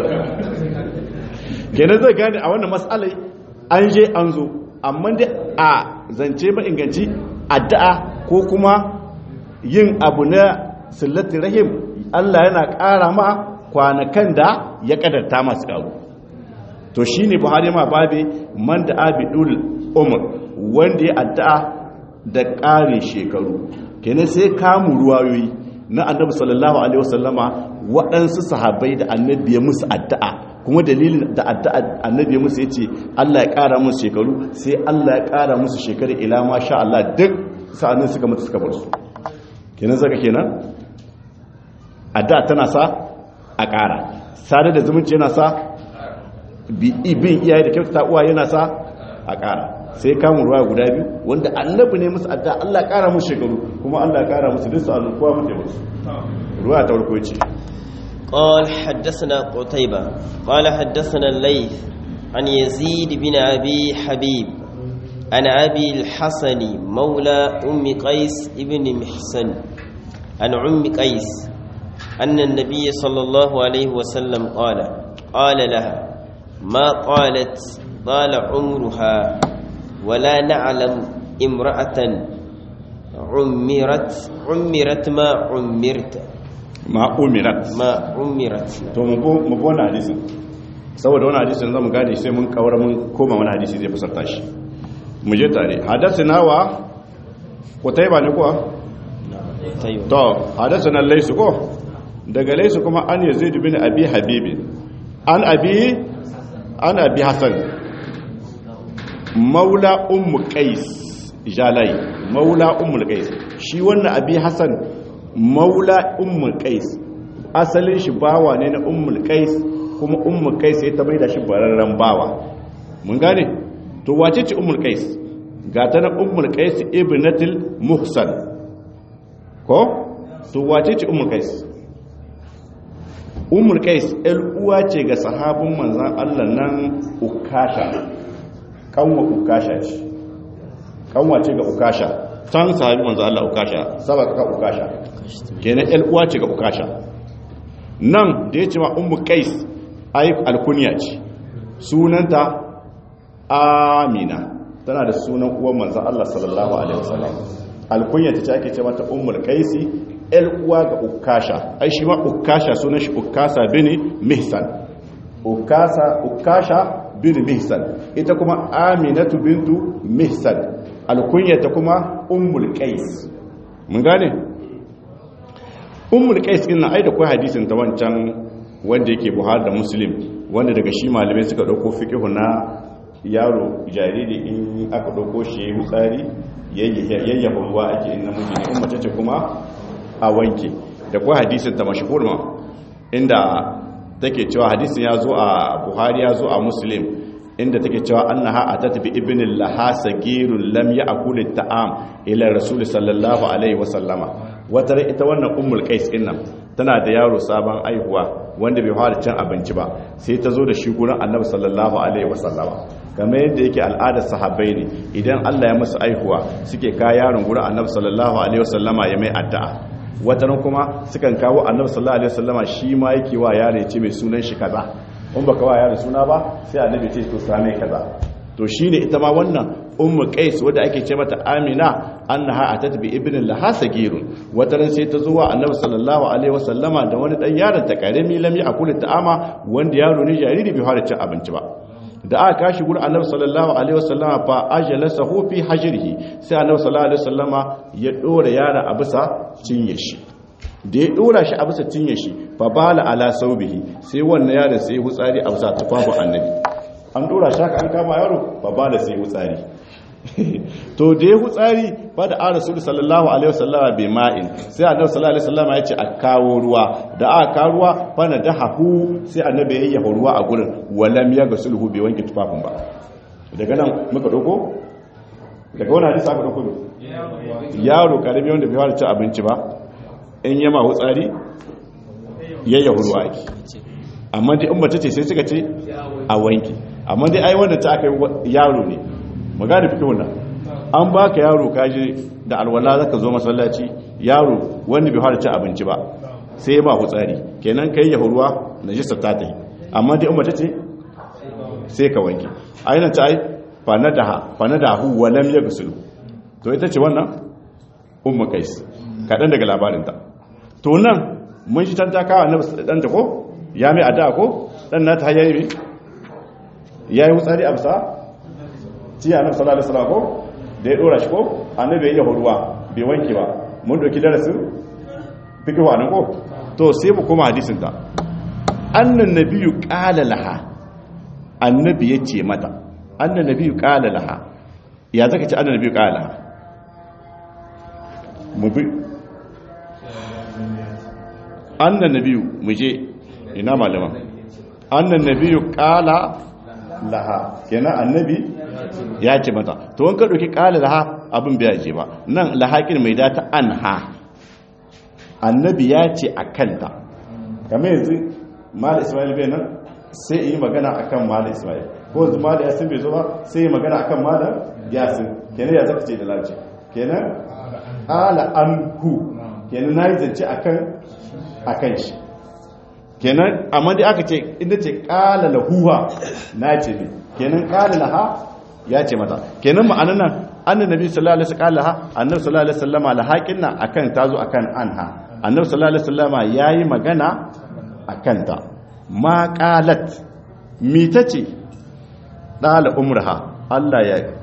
kenan zai gane a wannan matsalai an je an zo amma dai a zance ba inganci addu'a ko kuma yin abu na sillatin rahim Allah yana ƙara ma kwanakan da ya kadarta masu ƙaru to shi ne buhari ma babe man da abidul umar wanda ya addu'a da ƙarin shekaru kenan sai kamun ruwayoyi na annabi sallallahu alaihi wasallama waɗansu sahabbai da annabi ya musu addu'a kuma dalilin da addu'a annabi ya musu yace Allah ya ƙara musu shekaru sai Allah ya ƙara musu shekaru ila ma sha Allah duk sa'anin suka mutu suka bar su kenan zaka kenan addu'a tana sa a ƙara sadar da zumunci yana sa bin iyaye da kyautata uwa yana sa a ƙara sai kamun ruwa guda biyu wanda annabi ne musu addu'a Allah ya ƙara musu shekaru kuma Allah ya ƙara musu duk sa'anin kowa mutu musu ruwa ta farko ce قال حدثنا قتيبة قال حدثنا الليث عن يزيد بن أبي حبيب عن أبي الحسن مولى أم قيس ابن محسن عن أم قيس أن النبي صلى الله عليه وسلم قال لها ما قالت طال عمرها ولا نعلم امرأة عمرت ما عمرت ma'umirat to mu bona hadisin saboda wani hadisin zamu gane sai mun kawar mun koma wani hadisi zai fasarta shi mu je tare hadathana wa Qutayba ne kuwa to hadathana Laysu ko daga Laysu kuma an Yazid bin Abi Habib an abi Hasan maula ummu Qais jalai maula ummu Qais shi wannan Abi Hasan maula ummul qais asalin shi bawa ne na ummul qais kuma ummul qais sai ta maida shi bararran bawa mun gane to wace ce ummul qais ga ta na ummul qais ibnatul muhsan ko to wace ce ummul qais ummul qais el uwa ce ga sahabin manzon Allah nan ukasha kanwa ukasha ce kanwa ce ga ukasha can sahabi manzo Allah ukasha sabaka ka ukasha kenan el uwa ce ga ukasha nan da yace ma ummu qais ai alkunya ce sunanta amina tana da sunan uwan manzo Allah sallallahu alaihi wasallam alkunya ta ce ake ce mata ummul qaisi el uwa ga ukasha ai shi ma ukasha sunan shi ukasa bin mihsan ukasha bin mihsan ita kuma aminatu bintu mihsan alkunyata kuma ummul qais mun gane ummul qais din nan ai da kai hadisin ta wancan wanda yake Buhari da Muslim wanda daga shi malamai suka dauko fiqhu na yaro jariri in aka dauko shi hutsari yayyafa ruwa ake in namiji ne umma tace kuma a wanke da kai hadisin ta mashhur ma inda take cewa hadisin ya zo a Buhari ya zo a Muslim inda take cewa annaha atat bi ibn laha sagirun lam ya'kul at-ta'am ila rasul sallallahu alaihi wasallama wata ran ita wannan ummul qais din nan tana da yaro sabon aihuwa wanda bai fara cin abinci ba sai ta zo da shi gurin annabi sallallahu alaihi wasallama kamar yadda yake al'adar sahabbai ne idan Allah ya musu aihuwa suke kawo yaron gurin annabi sallallahu alaihi wasallama ya mai addu'a wataran kuma sukan kawo annabi sallallahu alaihi wasallama shi ma yake wa yaro ya ce mai sunan shi kaza in baka wa yaro suna ba sai annabi ya ce to same kaza to shine ita ma wannan ummu qais wadda ake ce mata amina annaha atat bi ibnin laha sagirun wataran sai ta zuwa annabi sallallahu alaihi wasallama da wani dan yaron ta karami lam yakul ta'ama wanda yaro ne jariri bai fara cin abinci ba da aka kashi gurin annabi sallallahu alaihi wasallama fa ajlasahu fi hajrihi sai annabi sallallahu alaihi wasallama ya dora yaron a bisa cinye shi da ya dora shi a bisa cinye shi fa bala ala saubihi sai wannan yaron sai hutsari a bisa tufafin annabi an dora shi haka an kama yaro fa bala sai hutsari to da ya hutsari ba da an rasul sallallahu alaihi wasallama bai ma'in sai annabi sallallahu alaihi wasallama ya ce a kawo ruwa da aka kawo ruwa fa na dahahu sai annabi ya yayyafa ruwa a gurin walam ya gasulhu bai wanke tufafin ba daga nan muka dauko daga wannan hadisi aka dauko yaro karami wanda bai fara cin abinci ba in yama hutsari yayyafa ruwa ake amma dai in mace ce sai suka ce a wanke amma dai ai wanda ta aka yaro ne magana fito wannan an baka yaro kaje da alwala zaka zo masallaci yaro wanda bai fara cin abinci ba sai ya ba hutsari kenan kai ya ruwa najisa ta tai amma dai umma tace sai ka wanke aina ta ai fanadahu wa lam yaghsilu to ita ce wannan ummu kais kadan daga labarin ta to nan mun ji tanta kawo annabi dan ta ko ya mai addu'a ko dan nata hayyayi yayi hutsari a bisa ci annabi sallallahu alaihi wasallam ko da ya dora shi ko annabi ya yi ruwa bai wanke ba mun doki darasin fiqhu anan ko to sai mu koma hadisin ta annan nabiyyu qala laha annabi yace mata annan nabiyyu qala laha ya zaka ce annan nabiyyu qala laha mu bi annan nabiyyu muje ina malama annan nabiyyu qala laha kenan annabi ya ce mata to wanka ɗauki ƙala laha abin biya ce ba nan lahaƙin mai data an ha annabi ya ce a kanta kamar yanzu mala ismail bai nan sai yi magana a kan mala ismail ko yanzu mala yasin bai zo ba sai yi magana a kan mala yasin kenan ya zaka ce da larci kenan ƙala an hu kenan na yi zance a kan shi kenan amma dai aka ce inda ce ƙala lahuwa na ce ne kenan ƙala laha ya ce mata kenan ma'anar nan annabi sallallahu alaihi wasallam annabi sallallahu alaihi wasallam alhaqin nan akan tazo akan anha annabi sallallahu alaihi wasallam yayi magana akan ta ma qalat mi tace dala umraha Allah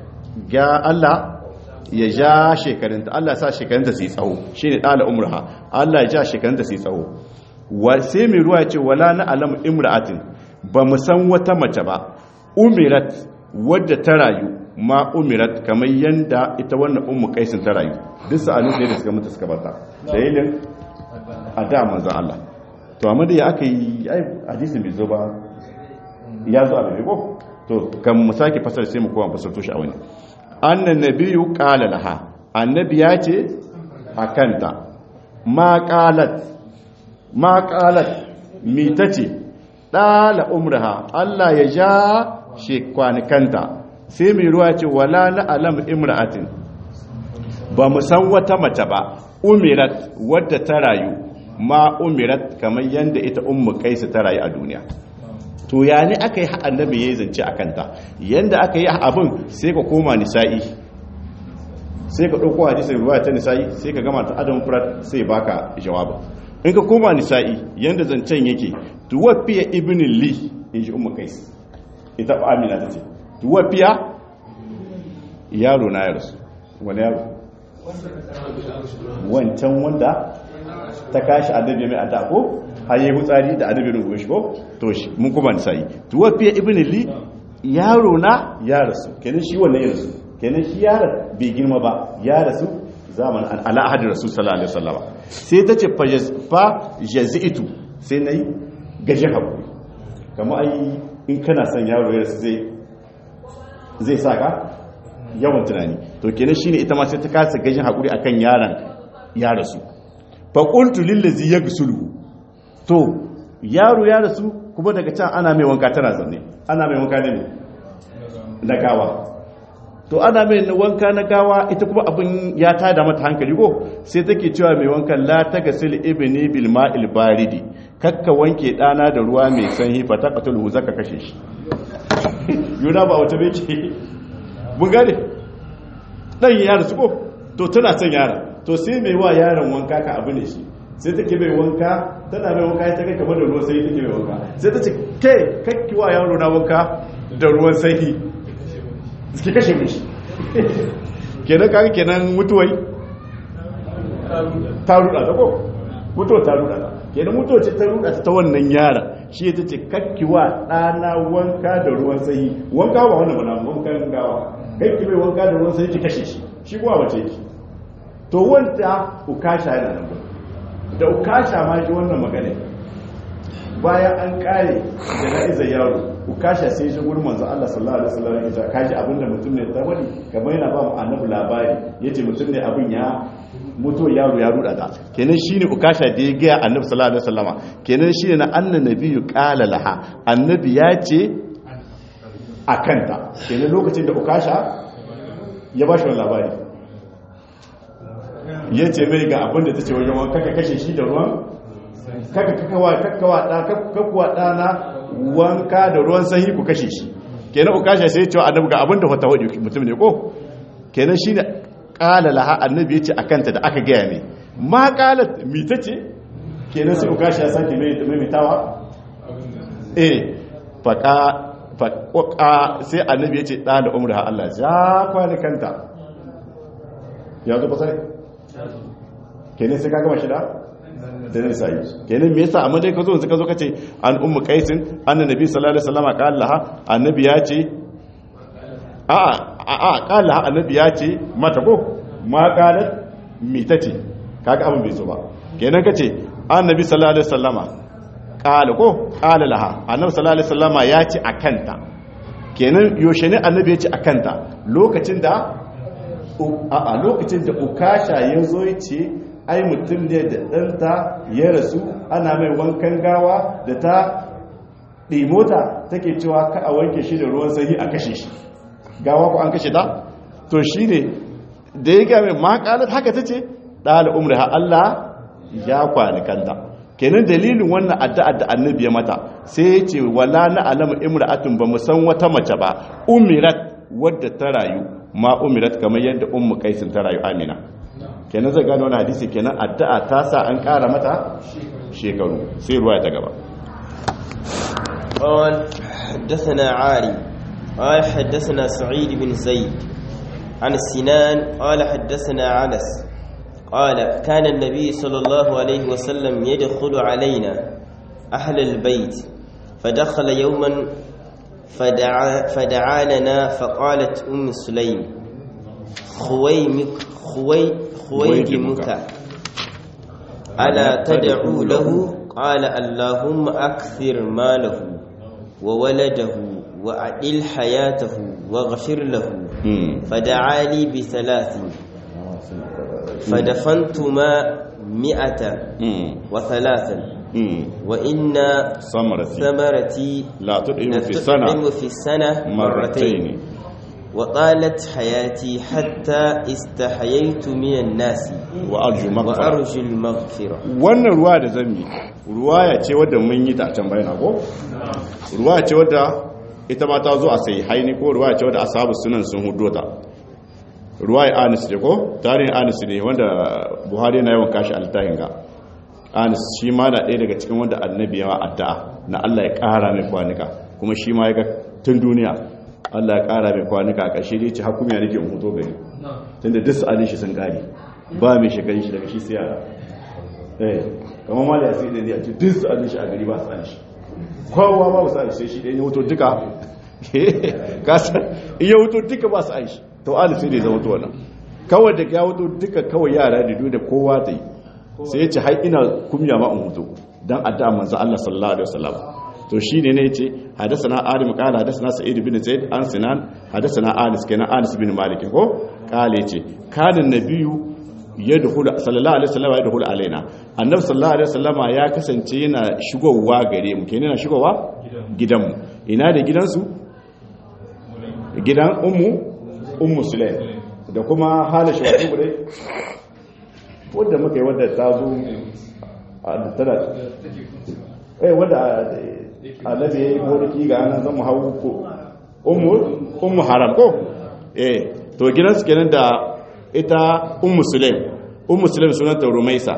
ya ja shekarunta Allah ya sa shekarunta su yi tsawo shine dala umraha Allah ya ja shekarunta su yi tsawo wa sai mai ruwa ya ce wala na alam imra'atin ba mu san wata mace ba umirat wadda ta rayu ma umirat kamar yanda ita wannan ummu kaisin ta rayu duk sa'anin da suka mutu suka bata dalilin ada manzon Allah to amma da ya aka yi hadisin bai zo ba ya zo a bai ko to kan mu sake fasar sai mu koma fasar to shi a wani annan nabiyyu qala laha annabi ya ce akanta ma qalat mi tace dala umraha Allah ya ja shekwanikanta sai mai ruwa ce wala na alam imra'atin ba mu san wata mace ba umirat wadda ta rayu ma umirat kamar yanda ita ummu kaisu ta rayu a duniya to ya ne aka yi annabi ya zance a kanta yanda aka yi abin sai ka koma nisa'i sai ka ɗauko hadisin ruwa ta nisa'i sai ka gama ta adam furat sai baka jawabin in ka koma nisa'i yanda zancen yake tuwafiya ibn li in ji ummu kaisu ita amina ta ce tuwafiya yaro na yarsu wani yaro wancan wanda ta kashi annabi mai adda ko haye hutsari da annabi rungume shi ko to shi mun kuma sai tuwafiya ibn li yaro na ya rasu kenan shi wannan ya rasu kenan shi yaron bai girma ba ya rasu zamanin ala ahadin rasul sallallahu alaihi wasallam sai ta ce fa jazitu sai nayi gaje hakuri kamar ai in kana son yaro ya rasu zai saka yawan tunani to kenan shine ita ma sai ta kasa gajin hakuri akan yaron ya rasu fa qultu lil ladzi yaghsulu to yaro ya rasu kuma daga can ana mai wanka tana zanne ana mai wanka ne na gawa to ana mai wanka na gawa ita kuma abin ya tada mata hankali ko sai take cewa mai wankan la tagasil ibni bil ma'il baridi kakka wanke dana da ruwa mai sanyi fa taqtulu zaka kashe shi yuna ba wata bai ce mun gane dan yaro su ko to tana son yara to sai mai wa yaron wanka ka abu ne shi sai take mai wanka tana mai wanka ta kai kamar da ruwan sanyi take mai wanka sai ta ce ke kakki wa yaro na wanka da ruwan sanyi ki kashe mishi kenan kaga kenan mutuwai ta ruda ta ko mutuwa ta ruda ta kenan mutuwa ce ta ruda ta wannan yara shi ta ce kakki wa ɗana wanka da ruwan sanyi wanka ba wannan bana wankan gawa kakki mai wanka da ruwan sanyi ki kashe shi shi kuwa wace ki to wanda ukasha yana nan da ukasha ma shi wannan magana bayan an kare jana'izar yaro ukasha sai shi gurin manzo Allah sallallahu alaihi wasallam ya ce kaji abinda mutum ne ta bari kamar yana ba mu annabi labari yace mutum ne abin ya mutu yaro ya ruda ta kenan shine ukasha da ya ga annabi sallallahu alaihi wasallama kenan shine na annabi qala laha annabi ya ce akanta kenan lokacin da ukasha ya ba shi labari yace mai ga abinda tace wajen wanka ka kashe shi da ruwan kakkawa ɗana wanka da ruwan sahi ku kashe shi kenan ku kashe sai cewa annabi ga abinda wata wadi mutum ne ko kenan shine qala laha annabi yace akanta da aka gaya ne ma qalat mi tace kenan sai ku kashe ya sake mai mitawa faqa sai annabi yace dala umriha Allah ya kwana kanta ya zo ba sai kenan sai ka gama shi da zai sai kenan me yasa amma dai ka zo yanzu ka zo kace an ummu qaisin annabi sallallahu alaihi wasallam qala laha annabi ya ce qala laha annabi ya ce mata ko ma qalat mi tace kaga abin bai so ba kenan kace annabi sallallahu alaihi wasallama qala ko qala laha annabi sallallahu alaihi wasallama ya ce akanta kenan yoshe ne annabi ya ce akanta lokacin da ukasha ya zo ya ce ai mutum ne da ɗanta ya rasu ana mai wankan gawa da ta ɗimota take cewa ka a wanke shi da ruwan sahi a kashe shi gawa ko an kashe ta to shi ne da ya gami makalar haka ta ce ɗala umar Allah ya kwanikanta kenan dalilin wannan addu'ar da annabi ya mata sai ya ce wala na alama imra'atun ba mu san wata mace ba umirat wadda ta rayu ma umirat kamar yadda ummu qaisin ta rayu amina kenan zai gano wani hadisi kenan addu'a ta sa an ƙara mata shekaru sai ruwa ta gaba قال حدثنا عاري قال حدثنا سعيد بن زيد عن السنان قال حدثنا عنس قال كان النبي صلى الله عليه وسلم يدخل علينا أهل البيت فدخل يوما فدعا لنا فقالت أم سليم خويجمك ألا تدعو له قال اللهم أكثر ماله وولده وأعدل حياته واغفر له فدعا لي بثلاث فدفنتما 103 وإن ثمرتي لا تطعم في السنة مرتين وطالت حياتي حتى استحييت من الناس وأرجو المغفرة wannan ruwa da zan yi ruwaya ce wadda mun yi ta can bayana ko ruwaya ce wadda ita ma ta zo a sai haini ko ruwaya ce wadda ashabu sunan sun hudo ta ruwaya Anas ce ko tarihin Anas ne wanda Buhari na yawan kashi altahin ga Anas shi ma na ɗaya daga cikin wanda annabi ya addu'a na Allah ya ƙara mai kwanuka kuma shi ma ya ga tun duniya Allah ya ƙara mai kwanuka a ƙarshe ne ce hakumiya nake in hoto gari tunda duk sa'alin shi sun ƙari ba mai shekarun shi daga shi sai yara kamar mali a sai da ne a ce duk sa'alin shi a gari ba sa'alin shi kowa ba sa'alin shi sai shi ɗaya ya hoto duka kasar in ya hoto duka ba sa'alin shi to alif sai da ya zama to wannan kawai da ya hoto duka kawai yara da kowa ta yi sai ya ce hai ina kumya ma in hoto don addu'a manzo Allah sallallahu alaihi wasallam to shine ne yace hadathana alim qala hadathana sa'id bin zaid an sinan hadathana anas kenan anas bin malik ko kale yace kana nabiyyu yadkhulu sallallahu alaihi wasallam yadkhulu alaina annabi sallallahu alaihi wasallam ya kasance yana shigowa gare mu kenan yana shigowa gidanmu ina da gidansu gidan ummu sulaim da kuma hala shi gure wanda muka yi wanda ta zo a tana wanda annabi ya yi goriki ga nan zan mu hawo ko ummu haram ko to gidansu kenan da ita ummu sulaim sunanta rumaisa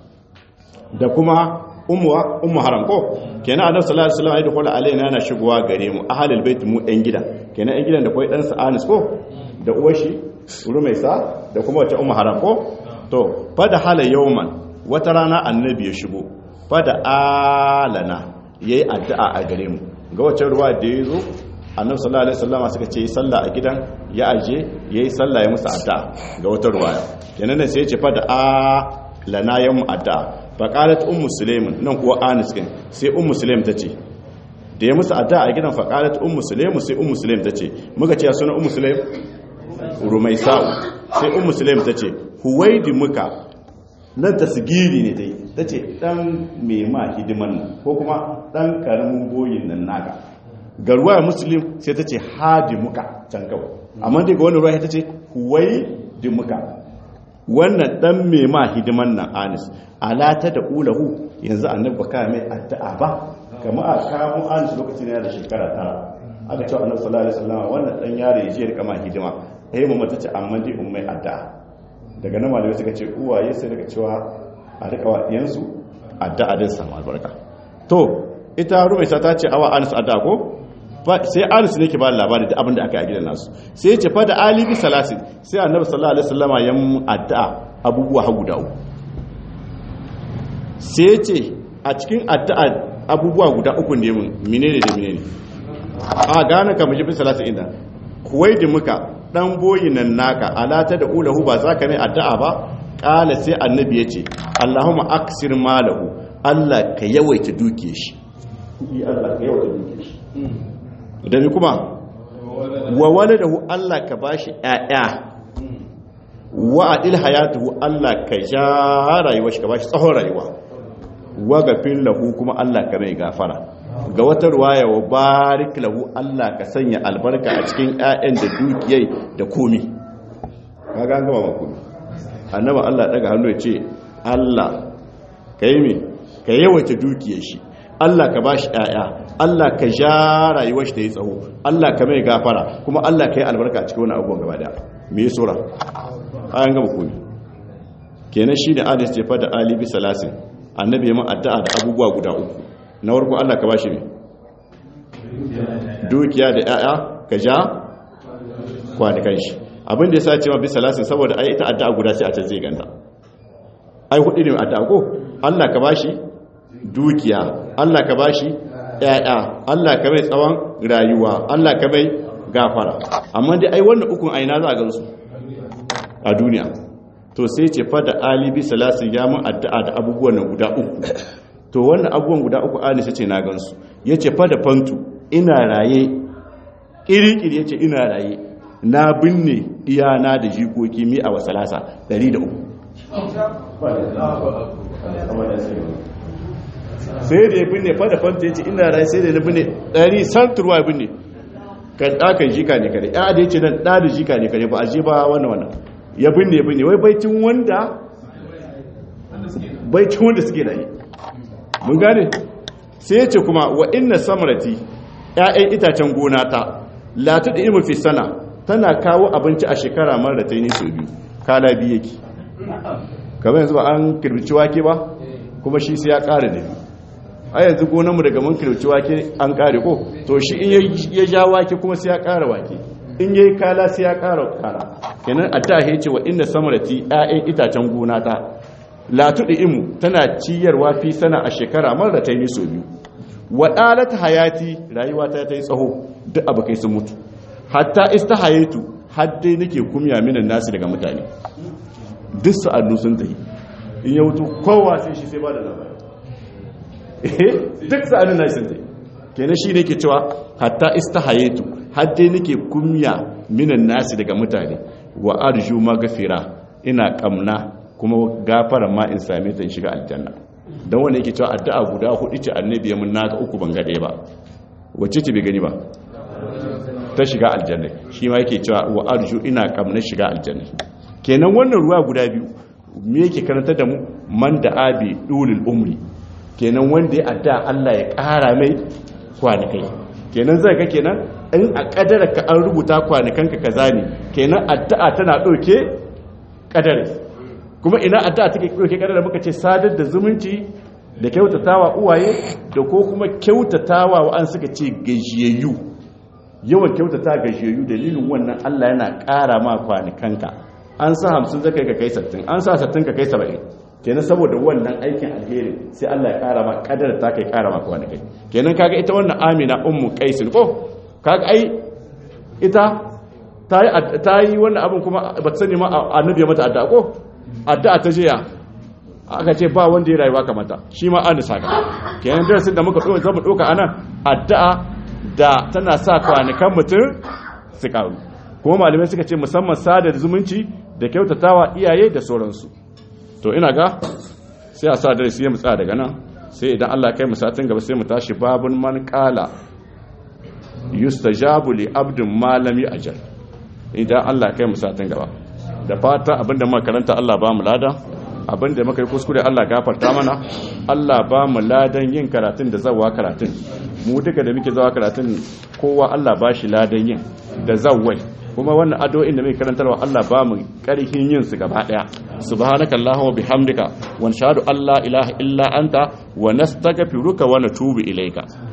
da kuma ummu haram ko kenan annabi sallallahu alaihi wasallam ya dukula alaina yana shigowa gare mu ahlul bait mu ɗan gida kenan ɗan gidan da kai dan sa Anas ko da uwar shi rumaisa da kuma wata ummu haram ko to fada hala yawman wata rana annabi ya shigo fada alana yayi addu'a a gare mu ga wacce ruwa da yazo annabi sallallahu alaihi wasallam suka ce sallah a gidan ya aje yayi sallah ya musu addu'a ga wata ruwaya kenan ne sai ya ce fa da lana yamu addu'a fa qalat ummu sulaiman nan kuwa anis kin sai ummu sulaim tace da ya musu addu'a a gidan fa qalat ummu sulaim sai ummu sulaim tace muka ce sunan ummu sulaim rumaisa sai ummu sulaim tace huwaidi muka nan tasgiri ne dai tace dan me ma hidiman ko kuma dan karamin boyin nan naka ga ruwaya muslim sai ta ce hadimuka can kawai amma daga wani ruwaya ta ce huwai dimuka wannan dan mai ma hidiman nan anis alata da ulahu yanzu annabi baka mai addu'a ba kamar a kawo anis lokacin yana da shekara 9 aka ce annabi sallallahu alaihi wasallam wannan dan yare ya je ya kama hidima mu mata ce amma dai ummai addu'a daga nan malamai suka ce uwaye sai daga cewa a rika wa diyansu addu'a din samu albarka to ita rumaita ta ce awa anis addu'a ko sai anis ne ke ba labari da abin da aka yi a gidan nasu sai ce fa da alibi salasin sai annabi sallallahu alaihi wasallama ya addu'a abubuwa ha guda uku sai ce a cikin addu'a abubuwa guda uku ne mun menene da menene a gane ka mujibi salasin inda kuwai da muka dan boyin nan naka alata da ulahu ba za ka mai addu'a ba kala sai annabi ya ce Allahumma aksir malahu Allah ka yawaita duke shi Allah ka yawaita duke shi da ni kuma wa waladahu Allah ka bashi ƴaƴa wa adil hayatuhu Allah ka ja rayuwar shi ka bashi tsawon rayuwa wa gafir lahu kuma Allah ka mai gafara ga wata ruwaya wa barik lahu Allah ka sanya albarka a cikin ƴaƴan da dukiyai da komi kaga an gama mako annaba Allah daga hannu ya ce Allah kai me ka yawaita dukiyar shi Allah ka bashi ƴaƴa Allah ka ja rayuwar shi ta yi tsawo Allah ka mai gafara kuma Allah ka yi albarka a cikin wani abubuwan gaba daya me yi sura ayan gaba komi kenan shi da adis ce fa da alibi salasin annabi ya addu'a da abubuwa guda uku na farko Allah ka bashi me dukiya da ƴaƴa ka ja kwanikan shi abin da yasa ce ma bi salasin saboda ai ita addu'a guda sai a can zai ganta ai hudu ne addu'a ko Allah ka bashi dukiya Allah ka bashi ƴaƴa Allah ka mai tsawon rayuwa Allah ka mai gafara amma dai ai wannan ukun aina za a gansu a duniya to sai ce fa da alibi salasin ya mun addu'a da abubuwan nan guda uku to wannan abubuwan guda uku ali sai ce na gansu yace fa da fantu ina raye kirikiri yace ina raye na binne iyana da jikoki mi a wasalasa 103 sai da ya binne fada fanta ya ce ina rai sai da ya binne 100 santurwa ya binne kan ɗakan jika ne kare ya da ya ce nan ɗa da jika ne kare ba a je ba wannan ya binne wai baitin wanda suke da yi mun gane sai ya ce kuma wa inna samarati ‘ya'yan itacen gona ta latu da ilmi fi sana tana kawo abinci a shekara mara ta yi ne sau biyu kala biyu yake kamar yanzu ba an kirbici wake ba kuma shi sai ya ƙara da biyu a yanzu gonanmu daga mun kirbici wake an ƙare ko to shi in ya ja wake kuma sai ya ƙara wake in ya yi kala sai ya ƙara kala kenan a ta ce wa inda samarati 'ya'yan itacen gona ta latu da imu tana ciyarwa fi sana a shekara mara ta yi so biyu wa ɗalata hayati rayuwa ta yi tsaho duk abu kai sun mutu hatta ista hayatu haddai nake kumya minan nasu daga mutane duk sa'adu sun tafi in ya mutu kowa sai shi sai ba da labari duk sa'adun nasu sun tafi kenan shi ne ke cewa hatta ista hayatu haddai nake kumya minan nasu daga mutane wa arju magafira ina kamna kuma gafara ma in same ta in shiga aljanna. don wanda yake cewa addu'a guda hudu ce annabi ya mun naga uku ban ga ɗaya ba, wacce ce bai gani ba ta shiga aljanna, shi ma yake cewa wa arju ina kamnar shiga aljanna. kenan wannan ruwa guda biyu me yake karanta da mu man da abi dulul umri, kenan wanda ya adda Allah ya ƙara mai kwanakai. kenan zai ga kenan in a kadara ka an rubuta kwanakan ka kaza ne, kenan addu'a tana ɗauke kadare. kuma ina addu'a take ɗauke kadare muka ce sadar da zumunci da kyautatawa uwaye da ko kuma kyautatawa wa an suka ce gajiyayyu. yawan kyautata gajiyayyu dalilin wannan Allah yana ƙara ma kwanakanka. an sa 50 zaka ka kai 60, an sa 60 ka kai 70. kenan saboda wannan aikin alheri sai Allah ya ƙara ma kadar ta kai ƙara ma kwanakai. kenan kaga ita wannan Amina ummu Qais ko kaga ai ita ta yi wannan abin kuma ba ta sani ma annabi mata addu'a ko addu'a ta jiya aka ce ba wanda ya rayuwa kamata, shi ma an saka. kenan darasin da muka zama doka anan addu'a da tana sa kwanakan mutum su karu. kuma malamai suka ce musamman sadar zumunci da kyautatawa iyaye da sauransu. to ina ga sai a sa darasi ya mutsa daga nan, sai idan Allah kai mu satin gaba sai mu tashi babun man qala yustajabu li abdin malami ajal. idan Allah kai mu satin gaba, da fata abinda muka karanta Allah ba mu lada, abinda muka yi kuskure Allah gafarta mana. Allah ba mu ladan yin karatun da zawa karatun, mu duka da muke zawa karatun kowa Allah ba shi ladan yin da zawai. kuma wannan addu'o'in da muke karantarwa Allah ba mu karhin yin su gaba daya. subhanakallahumma bihamdika wa nashhadu an la ilaha illa anta wa nastaghfiruka wa natubu ilayka.